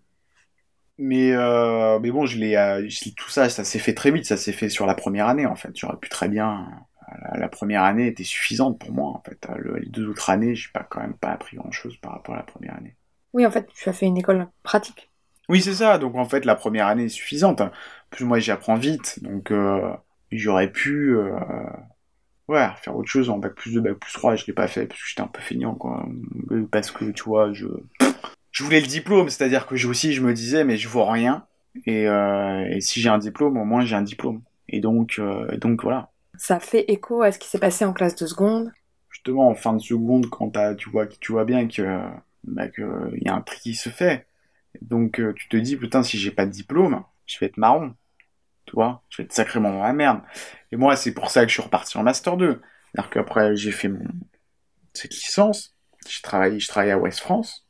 Mais bon, tout ça, ça s'est fait très vite, ça s'est fait sur la première année, en fait. J'aurais pu très bien... La première année était suffisante pour moi, en fait. Les 2 autres années, j'ai quand même pas appris grand-chose par rapport à la première année. Oui, en fait, tu as fait une école pratique. Oui, c'est ça. Donc, en fait, la première année est suffisante. En plus, moi, j'apprends vite. Donc, j'aurais pu ouais, faire autre chose en bac+2, bac+3. Je l'ai pas fait parce que j'étais un peu feignant, quoi. Parce que, tu vois, je voulais le diplôme. C'est-à-dire que je me disais, mais je vaux rien. Et si j'ai un diplôme, au moins, j'ai un diplôme. Et donc, voilà. Ça fait écho à ce qui s'est passé en classe de seconde. Justement, en fin de seconde, quand tu vois bien que y a un tri qui se fait. Donc tu te dis, putain, si j'ai pas de diplôme, je vais être marron, tu vois, je vais être sacrément dans la merde. Et moi, c'est pour ça que je suis reparti en Master 2. C'est-à-dire qu'après, j'ai fait cette licence, je travaillais à Ouest France,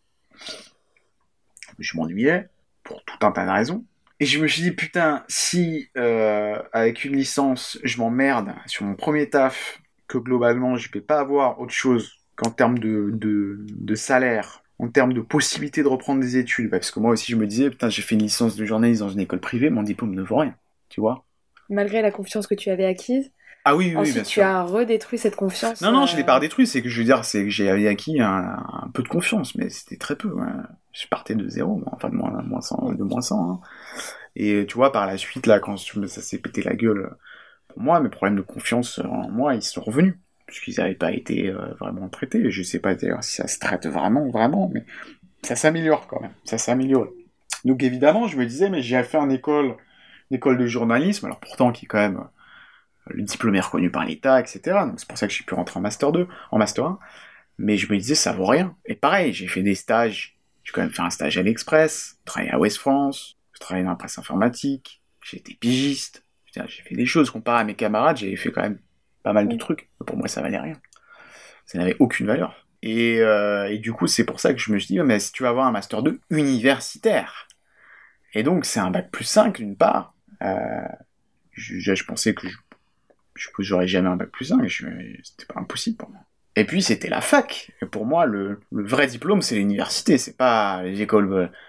je m'ennuyais, pour tout un tas de raisons. Et je me suis dit, putain, si avec une licence, je m'emmerde sur mon premier taf, que globalement, je vais pas avoir autre chose qu'en termes de salaire, en termes de possibilité de reprendre des études, parce que moi aussi je me disais, putain, j'ai fait une licence de journalisme dans une école privée, mon diplôme ne vaut rien, tu vois. Malgré la confiance que tu avais acquise. Ah oui, Ensuite, bien tu sûr. as redétruit cette confiance. Non, je l'ai pas détruit, c'est que je veux dire, c'est que j'ai acquis un peu de confiance, mais c'était très peu, ouais. Je partais de zéro, enfin de moins 100, de moins 100, hein. Et tu vois, par la suite, là, quand ça s'est pété la gueule pour moi, mes problèmes de confiance en moi, ils sont revenus. Puisqu'ils n'avaient pas été vraiment traités. Je sais pas d'ailleurs si ça se traite vraiment, mais ça s'améliore quand même. Ça s'améliore. Donc évidemment, je me disais, mais j'ai fait une école de journalisme, alors pourtant qui est quand même le diplôme est reconnu par l'État, etc. Donc c'est pour ça que j'ai pu rentrer en Master 2, en Master 1. Mais je me disais, ça vaut rien. Et pareil, j'ai fait des stages. J'ai quand même fait un stage à l'Express, travaillé à Ouest France, j'ai travaillé dans la presse informatique, j'ai été pigiste. J'ai fait des choses comparé à mes camarades, j'ai fait quand même pas mal de trucs. Mais pour moi, ça valait rien. Ça n'avait aucune valeur. Et du coup, c'est pour ça que je me suis dit, mais si tu vas avoir un Master 2 universitaire. Et donc, c'est un bac+5 d'une part. Je pensais que j'aurais jamais un bac+5, c'était pas impossible pour moi. Et puis, c'était la fac. Et pour moi, le vrai diplôme, c'est l'université. C'est pas les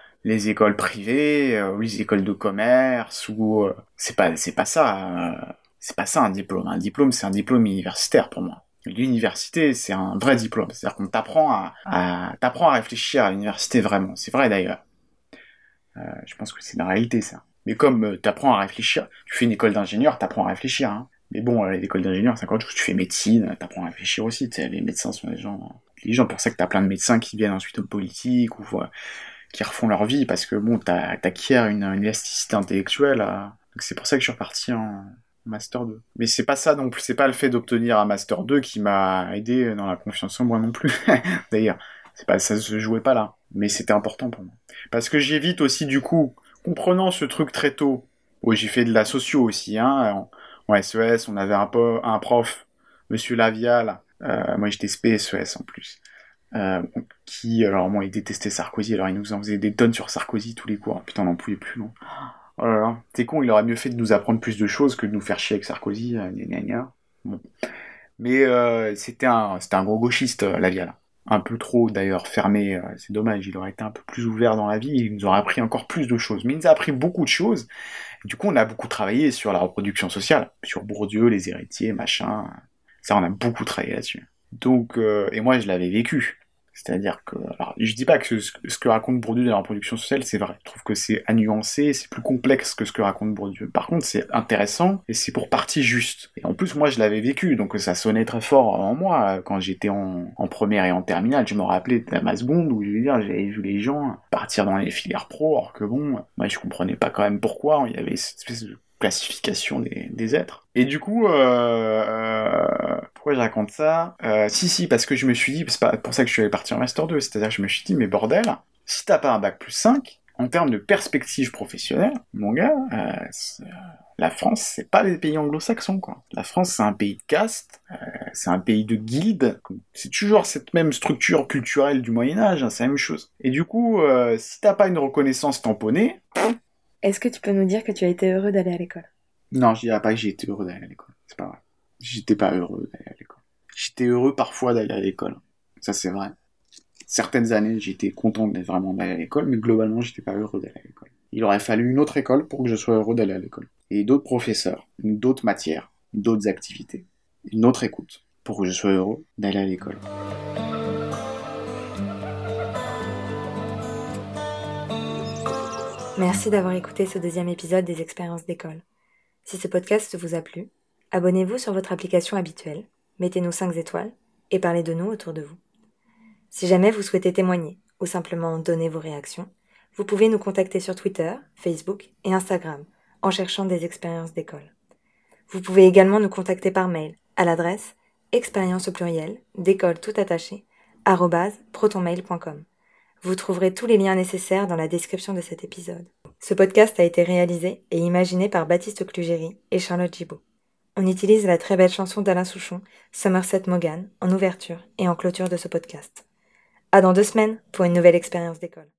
écoles privées, ou les écoles de commerce, ou c'est pas ça. C'est pas ça un diplôme. Un diplôme, c'est un diplôme universitaire pour moi. L'université, c'est un vrai diplôme. C'est-à-dire qu'on t'apprend à réfléchir à l'université vraiment. C'est vrai d'ailleurs. Je pense que c'est la réalité, ça. Mais comme t'apprends à réfléchir, tu fais une école d'ingénieur, t'apprends à réfléchir, hein. Mais bon, l'école d'ingénieur, c'est encore autre chose. Tu fais médecine, t'apprends à réfléchir aussi. Tu sais, les médecins sont des gens intelligents. Pour ça que t'as plein de médecins qui viennent ensuite en politique ou qui refont leur vie parce que bon, t'acquiers une élasticité intellectuelle. Donc c'est pour ça que je suis reparti en Master 2. Mais c'est pas ça non plus, c'est pas le fait d'obtenir un Master 2 qui m'a aidé dans la confiance en moi non plus. D'ailleurs, ça se jouait pas là. Mais c'était important pour moi. Parce que j'évite aussi du coup, comprenant ce truc très tôt, oui, j'ai fait de la socio aussi, hein. En SES, on avait un prof, Monsieur Lavial, moi j'étais spé SES en plus, alors moi il détestait Sarkozy, alors il nous en faisait des tonnes sur Sarkozy tous les cours, putain on n'en pouvait plus, non. Oh là là, t'es con, il aurait mieux fait de nous apprendre plus de choses que de nous faire chier avec Sarkozy, gna gna. Bon. Mais c'était un gros gauchiste, Lavial. Un peu trop d'ailleurs fermé, c'est dommage, il aurait été un peu plus ouvert dans la vie, il nous aurait appris encore plus de choses. Mais il nous a appris beaucoup de choses, et du coup on a beaucoup travaillé sur la reproduction sociale, sur Bourdieu, les héritiers, machin, ça on a beaucoup travaillé là-dessus. Donc, et moi je l'avais vécu. C'est-à-dire que, alors, je dis pas que ce que raconte Bourdieu de la reproduction sociale, c'est vrai. Je trouve que c'est à nuancer, c'est plus complexe que ce que raconte Bourdieu. Par contre, c'est intéressant, et c'est pour partie juste. Et en plus, moi, je l'avais vécu, donc ça sonnait très fort en moi, quand j'étais en première et en terminale. Je me rappelais de ma seconde, où, je veux dire, j'avais vu les gens partir dans les filières pro, alors que bon, moi, je comprenais pas quand même pourquoi, il y avait cette espèce de classification des êtres. Et du coup, pourquoi je raconte ça Si, parce que je me suis dit, c'est pas pour ça que je suis allé partir en Master 2, c'est-à-dire que je me suis dit, mais bordel, si t'as pas un bac plus 5, en termes de perspective professionnelle, mon gars, la France, c'est pas les pays anglo-saxons, quoi. La France, c'est un pays de caste, c'est un pays de guildes, c'est toujours cette même structure culturelle du Moyen-Âge, hein, c'est la même chose. Et du coup, si t'as pas une reconnaissance tamponnée... Est-ce que tu peux nous dire que tu as été heureux d'aller à l'école ? Non, je dirais pas que j'ai été heureux d'aller à l'école. C'est pas vrai. J'étais pas heureux d'aller à l'école. J'étais heureux parfois d'aller à l'école. Ça, c'est vrai. Certaines années, j'étais content d'aller à l'école, mais globalement, j'étais pas heureux d'aller à l'école. Il aurait fallu une autre école pour que je sois heureux d'aller à l'école. Et d'autres professeurs, d'autres matières, d'autres activités, une autre écoute pour que je sois heureux d'aller à l'école. Merci d'avoir écouté ce deuxième épisode des expériences d'école. Si ce podcast vous a plu, abonnez-vous sur votre application habituelle, mettez-nous 5 étoiles et parlez de nous autour de vous. Si jamais vous souhaitez témoigner ou simplement donner vos réactions, vous pouvez nous contacter sur Twitter, Facebook et Instagram en cherchant des expériences d'école. Vous pouvez également nous contacter par mail à l'adresse expérience au pluriel d'école tout attaché @protonmail.com. Vous trouverez tous les liens nécessaires dans la description de cet épisode. Ce podcast a été réalisé et imaginé par Baptiste Clugéry et Charlotte Gibault. On utilise la très belle chanson d'Alain Souchon, Somerset Maugham, en ouverture et en clôture de ce podcast. À dans 2 semaines pour une nouvelle expérience d'école.